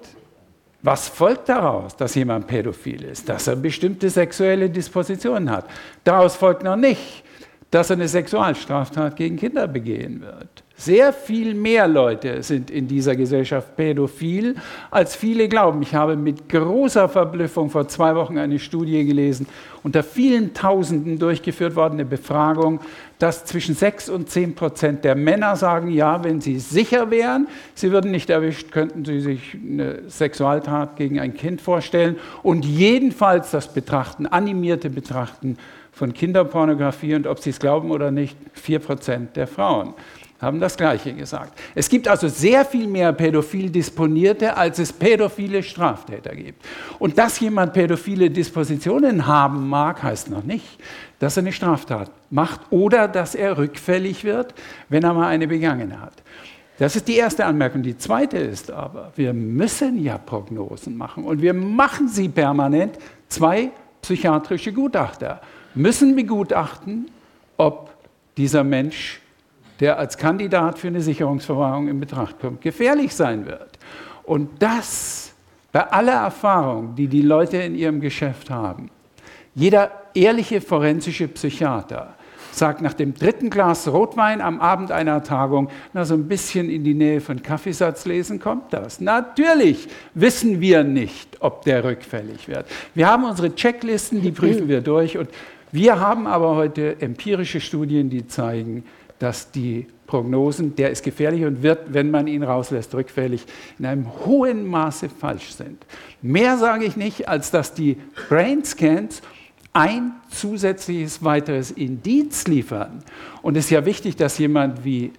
Was folgt daraus, dass jemand pädophil ist? Dass er bestimmte sexuelle Dispositionen hat. Daraus folgt noch nicht, dass er eine Sexualstraftat gegen Kinder begehen wird. Sehr viel mehr Leute sind in dieser Gesellschaft pädophil, als viele glauben. Ich habe mit großer Verblüffung vor 2 Wochen eine Studie gelesen, unter vielen Tausenden durchgeführt worden, eine Befragung, dass zwischen 6 und 10% der Männer sagen, ja, wenn sie sicher wären, sie würden nicht erwischt, könnten sie sich eine Sexualtat gegen ein Kind vorstellen. Und jedenfalls das Betrachten, animierte Betrachten von Kinderpornografie und ob sie es glauben oder nicht, 4% der Frauen haben das Gleiche gesagt. Es gibt also sehr viel mehr pädophil Disponierte, als es pädophile Straftäter gibt. Und dass jemand pädophile Dispositionen haben mag, heißt noch nicht, dass er eine Straftat macht oder dass er rückfällig wird, wenn er mal eine begangen hat. Das ist die erste Anmerkung. Die zweite ist aber, wir müssen ja Prognosen machen und wir machen sie permanent. 2 psychiatrische Gutachter müssen begutachten, ob dieser Mensch, der als Kandidat für eine Sicherungsverwahrung in Betracht kommt, gefährlich sein wird. Und das bei aller Erfahrung, die die Leute in ihrem Geschäft haben. Jeder ehrliche forensische Psychiater sagt nach dem 3. Glas Rotwein am Abend einer Tagung, na, so ein bisschen in die Nähe von Kaffeesatz lesen kommt das. Natürlich wissen wir nicht, ob der rückfällig wird. Wir haben unsere Checklisten, die prüfen wir durch. Und wir haben aber heute empirische Studien, die zeigen, dass die Prognosen, der ist gefährlich und wird, wenn man ihn rauslässt, rückfällig, in einem hohen Maße falsch sind. Mehr sage ich nicht, als dass die Brainscans ein zusätzliches weiteres Indiz liefern. Und es ist ja wichtig, dass jemand wie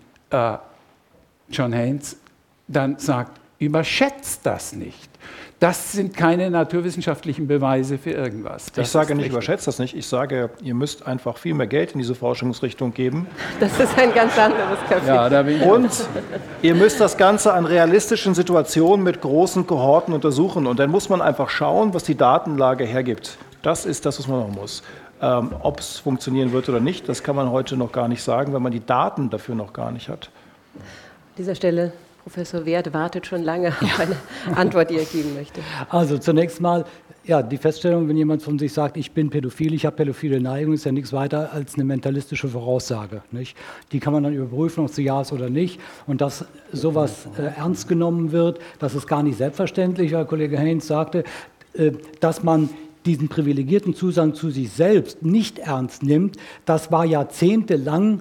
John Haynes dann sagt, überschätzt das nicht. Das sind keine naturwissenschaftlichen Beweise für irgendwas. Ich sage nicht, überschätzt das nicht. Ich sage, ihr müsst einfach viel mehr Geld in diese Forschungsrichtung geben. Das ist ein ganz anderes Kapitel. Ja, da bin ich Und ihr müsst das Ganze an realistischen Situationen mit großen Kohorten untersuchen. Und dann muss man einfach schauen, was die Datenlage hergibt. Das ist das, was man machen muss. Ob es funktionieren wird oder nicht, das kann man heute noch gar nicht sagen, weil man die Daten dafür noch gar nicht hat. An dieser Stelle, Professor Werth wartet schon lange auf eine Antwort, die er geben möchte. Also zunächst mal, ja, die Feststellung, wenn jemand von sich sagt, ich bin pädophil, ich habe pädophile Neigung, ist ja nichts weiter als eine mentalistische Voraussage. Nicht? Die kann man dann überprüfen, ob sie ja ist oder nicht. Und dass sowas ernst genommen wird, das ist gar nicht selbstverständlich, weil Kollege Haynes sagte, dass man diesen privilegierten Zugang zu sich selbst nicht ernst nimmt, das war jahrzehntelang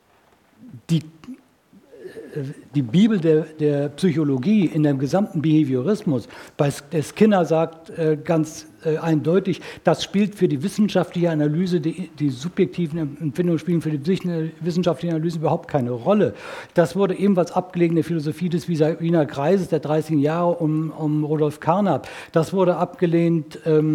die Bibel der Psychologie in dem gesamten Behaviorismus. Der Skinner sagt ganz eindeutig, das spielt für die wissenschaftliche Analyse, die subjektiven Empfindungen spielen für die wissenschaftliche Analyse überhaupt keine Rolle. Das wurde ebenfalls abgelehnt in der Philosophie des Wiener Kreises der 30er Jahre um Rudolf Carnap. Das wurde abgelehnt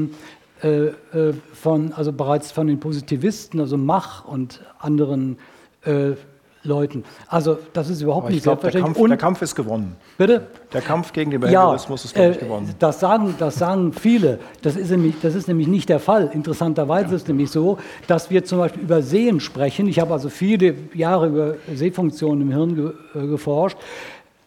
bereits von den Positivisten, also Mach und anderen Leuten. Also das ist überhaupt nicht selbstverständlich. Der Kampf ist gewonnen. Bitte? Der Kampf gegen den Behaviorismus ist, glaube ich, gewonnen. Das sagen viele. Das ist nämlich nicht der Fall. Interessanterweise ist es nämlich so, dass wir zum Beispiel über Sehen sprechen. Ich habe also viele Jahre über Sehfunktionen im Hirn geforscht.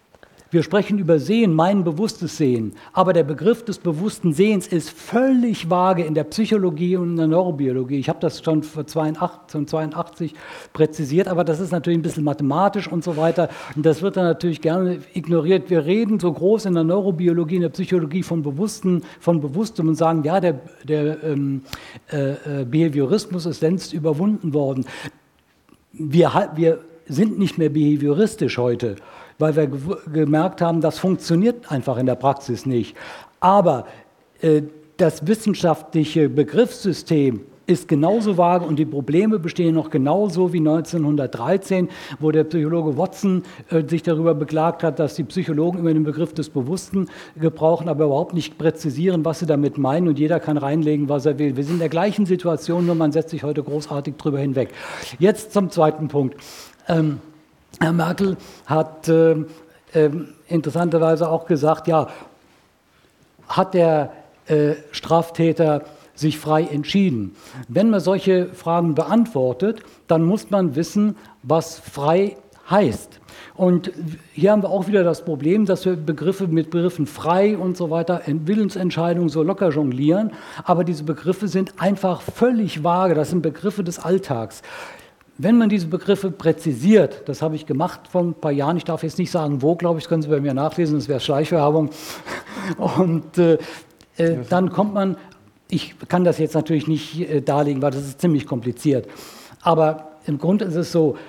Wir sprechen über Sehen, mein bewusstes Sehen, aber der Begriff des bewussten Sehens ist völlig vage in der Psychologie und in der Neurobiologie. Ich habe das schon für 82 präzisiert, aber das ist natürlich ein bisschen mathematisch und so weiter und das wird dann natürlich gerne ignoriert. Wir reden so groß in der Neurobiologie, in der Psychologie von Bewusstem und sagen, ja, der Behaviorismus ist längst überwunden worden. Wir sind nicht mehr behavioristisch heute, weil wir gemerkt haben, das funktioniert einfach in der Praxis nicht. Aber das wissenschaftliche Begriffssystem ist genauso vage und die Probleme bestehen noch genauso wie 1913, wo der Psychologe Watson sich darüber beklagt hat, dass die Psychologen immer den Begriff des Bewussten gebrauchen, aber überhaupt nicht präzisieren, was sie damit meinen und jeder kann reinlegen, was er will. Wir sind in der gleichen Situation, nur man setzt sich heute großartig drüber hinweg. Jetzt zum zweiten Punkt. Herr Merkel hat interessanterweise auch gesagt, ja, hat der Straftäter sich frei entschieden? Wenn man solche Fragen beantwortet, dann muss man wissen, was frei heißt. Und hier haben wir auch wieder das Problem, dass wir mit Begriffen frei und so weiter, Willensentscheidungen so locker jonglieren, aber diese Begriffe sind einfach völlig vage, das sind Begriffe des Alltags. Wenn man diese Begriffe präzisiert, das habe ich gemacht vor ein paar Jahren, ich darf jetzt nicht sagen, wo, glaube ich, das können Sie bei mir nachlesen, das wäre Schleichwerbung. Und dann kommt man, ich kann das jetzt natürlich nicht darlegen, weil das ist ziemlich kompliziert, aber im Grunde ist es so,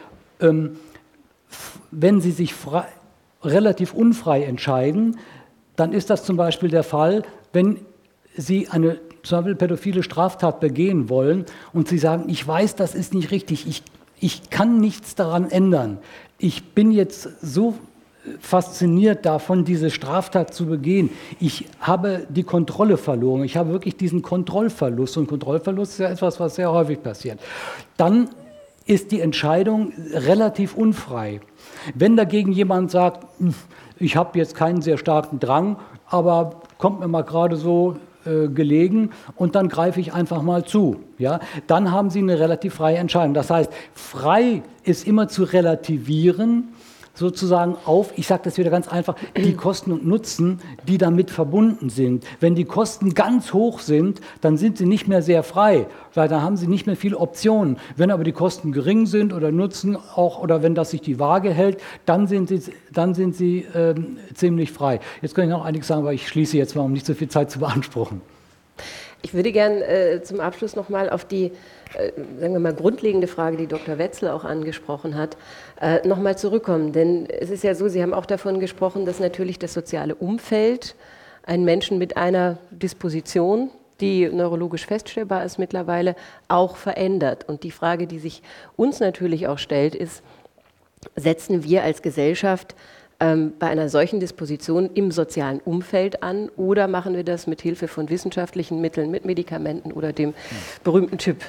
wenn Sie sich relativ unfrei entscheiden, dann ist das zum Beispiel der Fall, wenn Sie eine zum Beispiel pädophile Straftat begehen wollen und Sie sagen, ich weiß, das ist nicht richtig, ich kann nichts daran ändern. Ich bin jetzt so fasziniert davon, diese Straftat zu begehen. Ich habe die Kontrolle verloren. Ich habe wirklich diesen Kontrollverlust. Und Kontrollverlust ist ja etwas, was sehr häufig passiert. Dann ist die Entscheidung relativ unfrei. Wenn dagegen jemand sagt, ich habe jetzt keinen sehr starken Drang, aber kommt mir mal gerade so gelegen und dann greife ich einfach mal zu. Ja? Dann haben Sie eine relativ freie Entscheidung. Das heißt, frei ist immer zu relativieren, sozusagen auf, ich sage das wieder ganz einfach, die Kosten und Nutzen, die damit verbunden sind. Wenn die Kosten ganz hoch sind, dann sind Sie nicht mehr sehr frei, weil da haben Sie nicht mehr viele Optionen. Wenn aber die Kosten gering sind oder Nutzen auch, oder wenn das sich die Waage hält, dann sind Sie ziemlich frei. Jetzt kann ich noch einiges sagen, aber ich schließe jetzt mal, um nicht so viel Zeit zu beanspruchen. Ich würde gern zum Abschluss nochmal auf die, sagen wir mal, grundlegende Frage, die Dr. Wetzel auch angesprochen hat, nochmal zurückkommen. Denn es ist ja so, Sie haben auch davon gesprochen, dass natürlich das soziale Umfeld einen Menschen mit einer Disposition, die neurologisch feststellbar ist mittlerweile, auch verändert. Und die Frage, die sich uns natürlich auch stellt, ist, setzen wir als Gesellschaft bei einer solchen Disposition im sozialen Umfeld an oder machen wir das mit Hilfe von wissenschaftlichen Mitteln, mit Medikamenten oder dem berühmten Chip?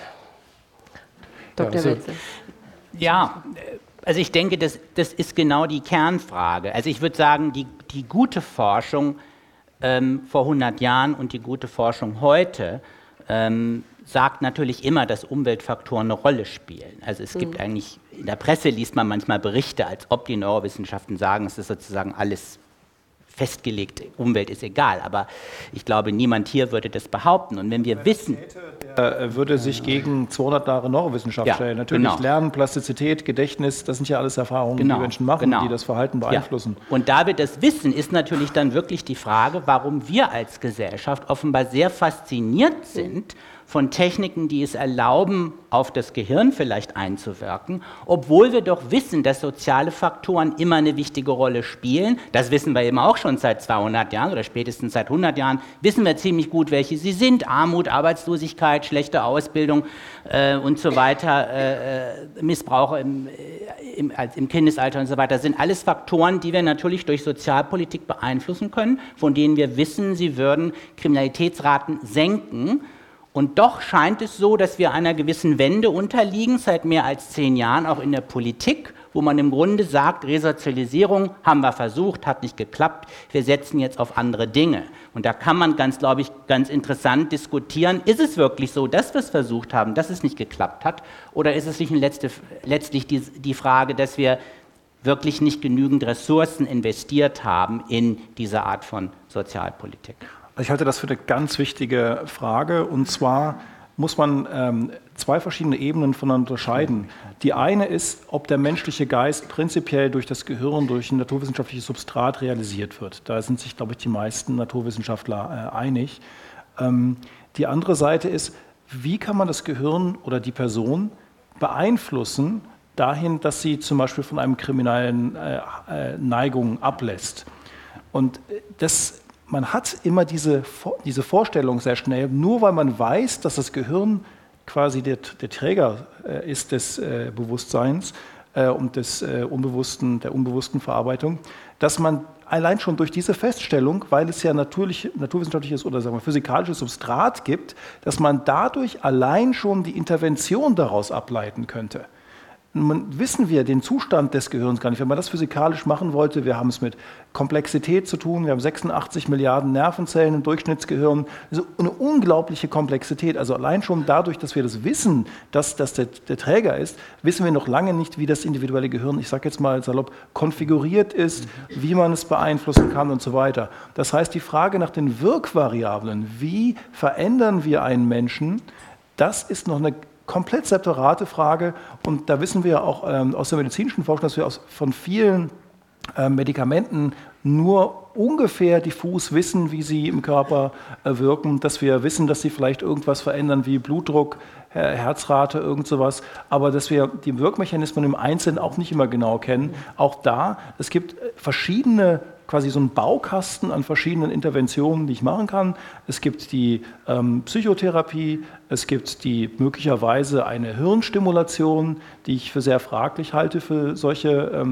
Dr. Wetzel. Ja, also ich denke, das ist genau die Kernfrage. Also ich würde sagen, die gute Forschung vor 100 Jahren und die gute Forschung heute sagt natürlich immer, dass Umweltfaktoren eine Rolle spielen. Also es gibt eigentlich, in der Presse liest man manchmal Berichte, als ob die Neurowissenschaften sagen, es ist sozusagen alles festgelegt, Umwelt ist egal. Aber ich glaube, niemand hier würde das behaupten. Und wenn wir wissen... würde sich gegen 200 Jahre Neurowissenschaft stellen. Natürlich Lernen, Plastizität, Gedächtnis, das sind ja alles Erfahrungen, die Menschen machen, die das Verhalten beeinflussen. Ja. Und da wir das wissen, ist natürlich dann wirklich die Frage, warum wir als Gesellschaft offenbar sehr fasziniert sind von Techniken, die es erlauben, auf das Gehirn vielleicht einzuwirken, obwohl wir doch wissen, dass soziale Faktoren immer eine wichtige Rolle spielen. Das wissen wir eben auch schon seit 200 Jahren oder spätestens seit 100 Jahren, wissen wir ziemlich gut, welche sie sind. Armut, Arbeitslosigkeit, schlechte Ausbildung und so weiter, Missbrauch im Kindesalter und so weiter, sind alles Faktoren, die wir natürlich durch Sozialpolitik beeinflussen können, von denen wir wissen, sie würden Kriminalitätsraten senken. Und doch scheint es so, dass wir einer gewissen Wende unterliegen, seit mehr als 10 Jahren, auch in der Politik, wo man im Grunde sagt, Resozialisierung haben wir versucht, hat nicht geklappt, wir setzen jetzt auf andere Dinge. Und da kann man glaube ich, ganz interessant diskutieren, ist es wirklich so, dass wir es versucht haben, dass es nicht geklappt hat, oder ist es nicht letztlich die Frage, dass wir wirklich nicht genügend Ressourcen investiert haben in diese Art von Sozialpolitik? Also ich halte das für eine ganz wichtige Frage, und zwar muss man zwei verschiedene Ebenen voneinander unterscheiden. Die eine ist, ob der menschliche Geist prinzipiell durch das Gehirn, durch ein naturwissenschaftliches Substrat realisiert wird. Da sind sich, glaube ich, die meisten Naturwissenschaftler einig. Die andere Seite ist, wie kann man das Gehirn oder die Person beeinflussen, dahin, dass sie zum Beispiel von einem kriminellen Neigung ablässt. Und man hat immer diese Vorstellung sehr schnell, nur weil man weiß, dass das Gehirn quasi der Träger ist des Bewusstseins und der unbewussten Verarbeitung, dass man allein schon durch diese Feststellung, weil es ja naturwissenschaftliches oder sagen wir, physikalisches Substrat gibt, dass man dadurch allein schon die Intervention daraus ableiten könnte. Nun wissen wir den Zustand des Gehirns gar nicht. Wenn man das physikalisch machen wollte, wir haben es mit Komplexität zu tun, wir haben 86 Milliarden Nervenzellen im Durchschnittsgehirn, also eine unglaubliche Komplexität. Also allein schon dadurch, dass wir das wissen, dass das der Träger ist, wissen wir noch lange nicht, wie das individuelle Gehirn, ich sage jetzt mal salopp, konfiguriert ist, wie man es beeinflussen kann und so weiter. Das heißt, die Frage nach den Wirkvariablen, wie verändern wir einen Menschen, das ist noch eine komplett separate Frage, und da wissen wir auch aus der medizinischen Forschung, dass wir von vielen Medikamenten nur ungefähr diffus wissen, wie sie im Körper wirken, dass wir wissen, dass sie vielleicht irgendwas verändern wie Blutdruck, Herzrate, irgend sowas, aber dass wir die Wirkmechanismen im Einzelnen auch nicht immer genau kennen. Auch da, es gibt verschiedene, quasi so einen Baukasten an verschiedenen Interventionen, die ich machen kann. Es gibt die Psychotherapie, es gibt die möglicherweise eine Hirnstimulation, die ich für sehr fraglich halte für solche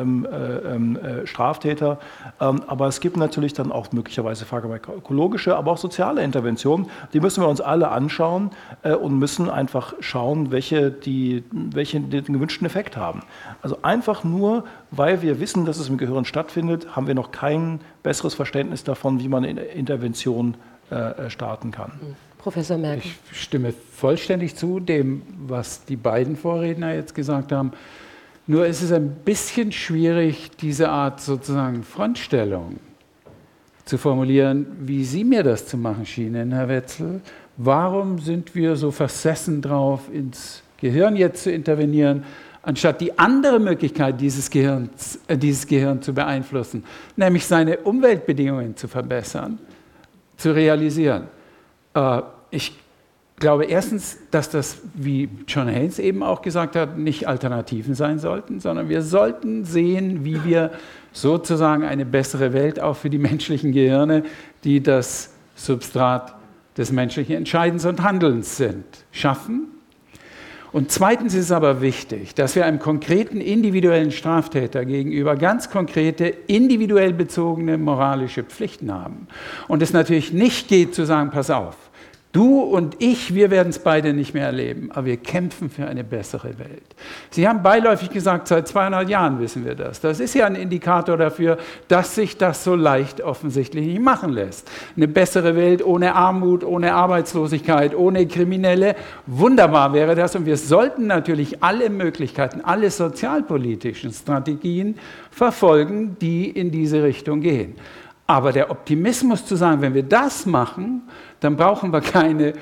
Straftäter. Aber es gibt natürlich dann auch möglicherweise pharmakologische, aber auch soziale Interventionen. Die müssen wir uns alle anschauen und müssen einfach schauen, welche den gewünschten Effekt haben. Also einfach nur, weil wir wissen, dass es im Gehirn stattfindet, haben wir noch kein besseres Verständnis davon, wie man eine Intervention starten kann. Professor Merkel. Ich stimme vollständig zu dem, was die beiden Vorredner jetzt gesagt haben. Nur ist es ein bisschen schwierig, diese Art sozusagen Frontstellung zu formulieren, wie Sie mir das zu machen schienen, Herr Wetzel. Warum sind wir so versessen drauf, ins Gehirn jetzt zu intervenieren, anstatt die andere Möglichkeit, dieses Gehirn zu beeinflussen, nämlich seine Umweltbedingungen zu verbessern, zu realisieren? Ich glaube erstens, dass das, wie John Haynes eben auch gesagt hat, nicht Alternativen sein sollten, sondern wir sollten sehen, wie wir sozusagen eine bessere Welt auch für die menschlichen Gehirne, die das Substrat des menschlichen Entscheidens und Handelns sind, schaffen. Und zweitens ist es aber wichtig, dass wir einem konkreten individuellen Straftäter gegenüber ganz konkrete, individuell bezogene moralische Pflichten haben. Und es natürlich nicht geht zu sagen, pass auf, du und ich, wir werden es beide nicht mehr erleben, aber wir kämpfen für eine bessere Welt. Sie haben beiläufig gesagt, seit 200 Jahren wissen wir das. Das ist ja ein Indikator dafür, dass sich das so leicht offensichtlich nicht machen lässt. Eine bessere Welt ohne Armut, ohne Arbeitslosigkeit, ohne Kriminelle, wunderbar wäre das. Und wir sollten natürlich alle Möglichkeiten, alle sozialpolitischen Strategien verfolgen, die in diese Richtung gehen. Aber der Optimismus zu sagen, wenn wir das machen, dann brauchen wir keine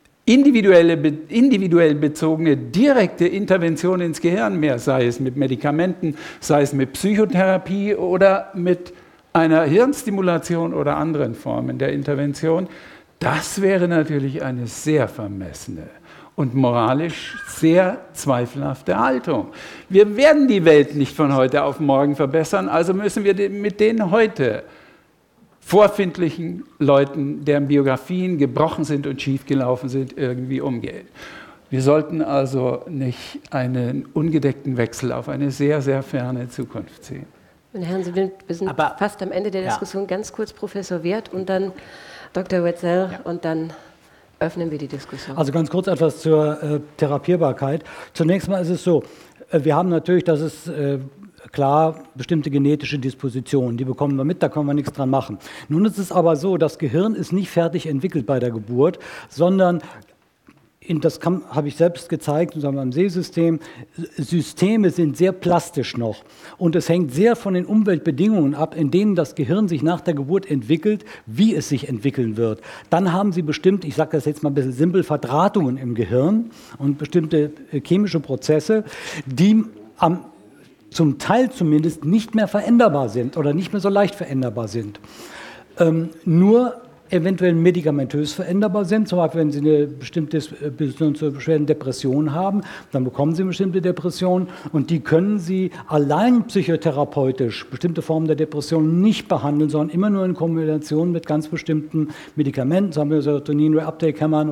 individuell bezogene direkte Intervention ins Gehirn mehr, sei es mit Medikamenten, sei es mit Psychotherapie oder mit einer Hirnstimulation oder anderen Formen der Intervention. Das wäre natürlich eine sehr vermessene und moralisch sehr zweifelhafte Haltung. Wir werden die Welt nicht von heute auf morgen verbessern, also müssen wir mit denen heute vorfindlichen Leuten, deren Biografien gebrochen sind und schiefgelaufen sind, irgendwie umgehen. Wir sollten also nicht einen ungedeckten Wechsel auf eine sehr, sehr ferne Zukunft ziehen. Meine Herren, wir sind fast am Ende der Diskussion. Ganz kurz Professor Werth und dann Dr. Wetzel und dann öffnen wir die Diskussion. Also ganz kurz etwas zur Therapierbarkeit. Zunächst mal ist es so, wir haben natürlich, das ist klar, bestimmte genetische Dispositionen, die bekommen wir mit, da können wir nichts dran machen. Nun ist es aber so, das Gehirn ist nicht fertig entwickelt bei der Geburt, sondern das habe ich selbst gezeigt, beim Sehsystem, Systeme sind sehr plastisch noch. Und es hängt sehr von den Umweltbedingungen ab, in denen das Gehirn sich nach der Geburt entwickelt, wie es sich entwickeln wird. Dann haben Sie bestimmt, ich sage das jetzt mal ein bisschen simpel, Verdrahtungen im Gehirn und bestimmte chemische Prozesse, die zum Teil zumindest nicht mehr veränderbar sind oder nicht mehr so leicht veränderbar sind. Nur eventuell medikamentös veränderbar sind. Zum Beispiel, wenn Sie eine bestimmte Depression haben, dann bekommen Sie eine bestimmte Depression und die können Sie allein psychotherapeutisch, bestimmte Formen der Depression nicht behandeln, sondern immer nur in Kombination mit ganz bestimmten Medikamenten, sagen wir Serotonin-Reuptake-Hämmern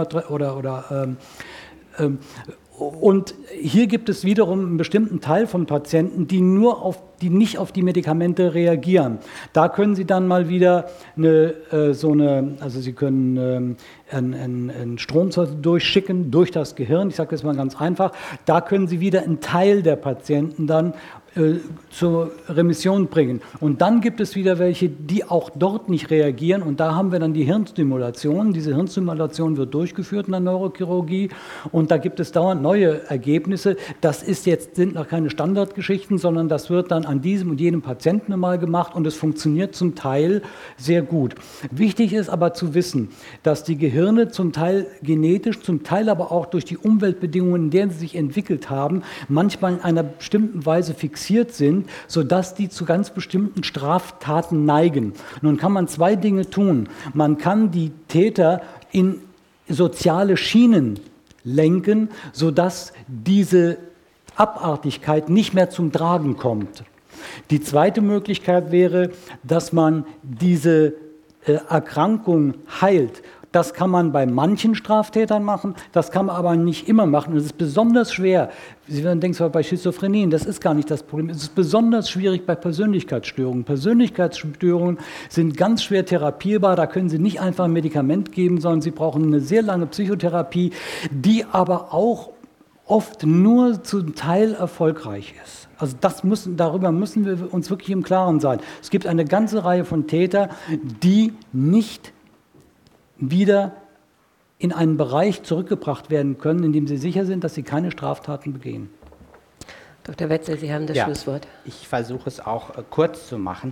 und hier gibt es wiederum einen bestimmten Teil von Patienten, die nicht auf die Medikamente reagieren. Da können Sie dann mal wieder Sie können einen Strom durchschicken durch das Gehirn. Ich sage das mal ganz einfach. Da können Sie wieder einen Teil der Patienten dann zur Remission bringen. Und dann gibt es wieder welche, die auch dort nicht reagieren. Und da haben wir dann die Hirnstimulation. Diese Hirnstimulation wird durchgeführt in der Neurochirurgie. Und da gibt es dauernd neue Ergebnisse. Sind noch keine Standardgeschichten, sondern das wird dann an diesem und jenem Patienten einmal gemacht. Und es funktioniert zum Teil sehr gut. Wichtig ist aber zu wissen, dass die Gehirne zum Teil genetisch, zum Teil aber auch durch die Umweltbedingungen, in denen sie sich entwickelt haben, manchmal in einer bestimmten Weise fixiert sind, sodass die zu ganz bestimmten Straftaten neigen. Nun kann man zwei Dinge tun. Man kann die Täter in soziale Schienen lenken, sodass diese Abartigkeit nicht mehr zum Tragen kommt. Die zweite Möglichkeit wäre, dass man diese Erkrankung heilt. Das kann man bei manchen Straftätern machen, das kann man aber nicht immer machen. Und es ist besonders schwer, Sie werden denken zwar bei Schizophrenie, das ist gar nicht das Problem, es ist besonders schwierig bei Persönlichkeitsstörungen. Persönlichkeitsstörungen sind ganz schwer therapierbar, da können Sie nicht einfach ein Medikament geben, sondern Sie brauchen eine sehr lange Psychotherapie, die aber auch oft nur zum Teil erfolgreich ist. Also darüber müssen wir uns wirklich im Klaren sein. Es gibt eine ganze Reihe von Tätern, die nicht wieder in einen Bereich zurückgebracht werden können, in dem sie sicher sind, dass sie keine Straftaten begehen. Dr. Wetzel, Sie haben das Schlusswort. Ich versuche es auch kurz zu machen.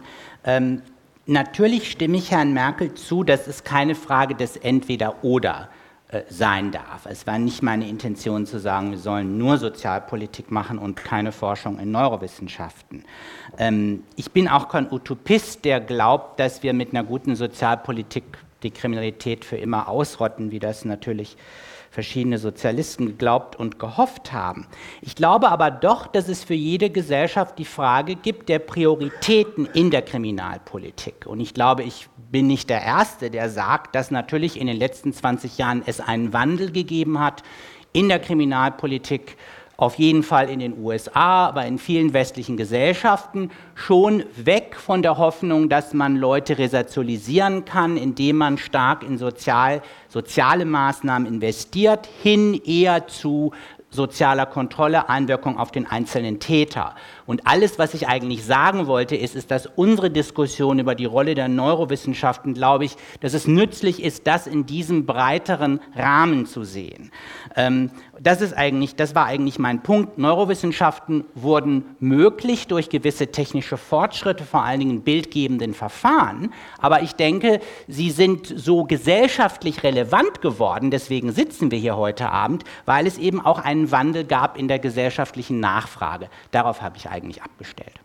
Natürlich stimme ich Herrn Merkel zu, dass es keine Frage des Entweder-Oder sein darf. Es war nicht meine Intention zu sagen, wir sollen nur Sozialpolitik machen und keine Forschung in Neurowissenschaften. Ich bin auch kein Utopist, der glaubt, dass wir mit einer guten Sozialpolitik die Kriminalität für immer ausrotten, wie das natürlich verschiedene Sozialisten geglaubt und gehofft haben. Ich glaube aber doch, dass es für jede Gesellschaft die Frage gibt der Prioritäten in der Kriminalpolitik. Und ich glaube, ich bin nicht der Erste, der sagt, dass natürlich in den letzten 20 Jahren es einen Wandel gegeben hat in der Kriminalpolitik, auf jeden Fall in den USA, aber in vielen westlichen Gesellschaften, schon weg von der Hoffnung, dass man Leute resozialisieren kann, indem man stark in soziale Maßnahmen investiert, hin eher zu sozialer Kontrolle, Einwirkung auf den einzelnen Täter. Und alles, was ich eigentlich sagen wollte, ist, dass unsere Diskussion über die Rolle der Neurowissenschaften, glaube ich, dass es nützlich ist, das in diesem breiteren Rahmen zu sehen. Das war eigentlich mein Punkt. Neurowissenschaften wurden möglich durch gewisse technische Fortschritte, vor allen Dingen bildgebenden Verfahren. Aber ich denke, sie sind so gesellschaftlich relevant geworden, deswegen sitzen wir hier heute Abend, weil es eben auch einen Wandel gab in der gesellschaftlichen Nachfrage. Darauf habe ich eigentlich abgestellt.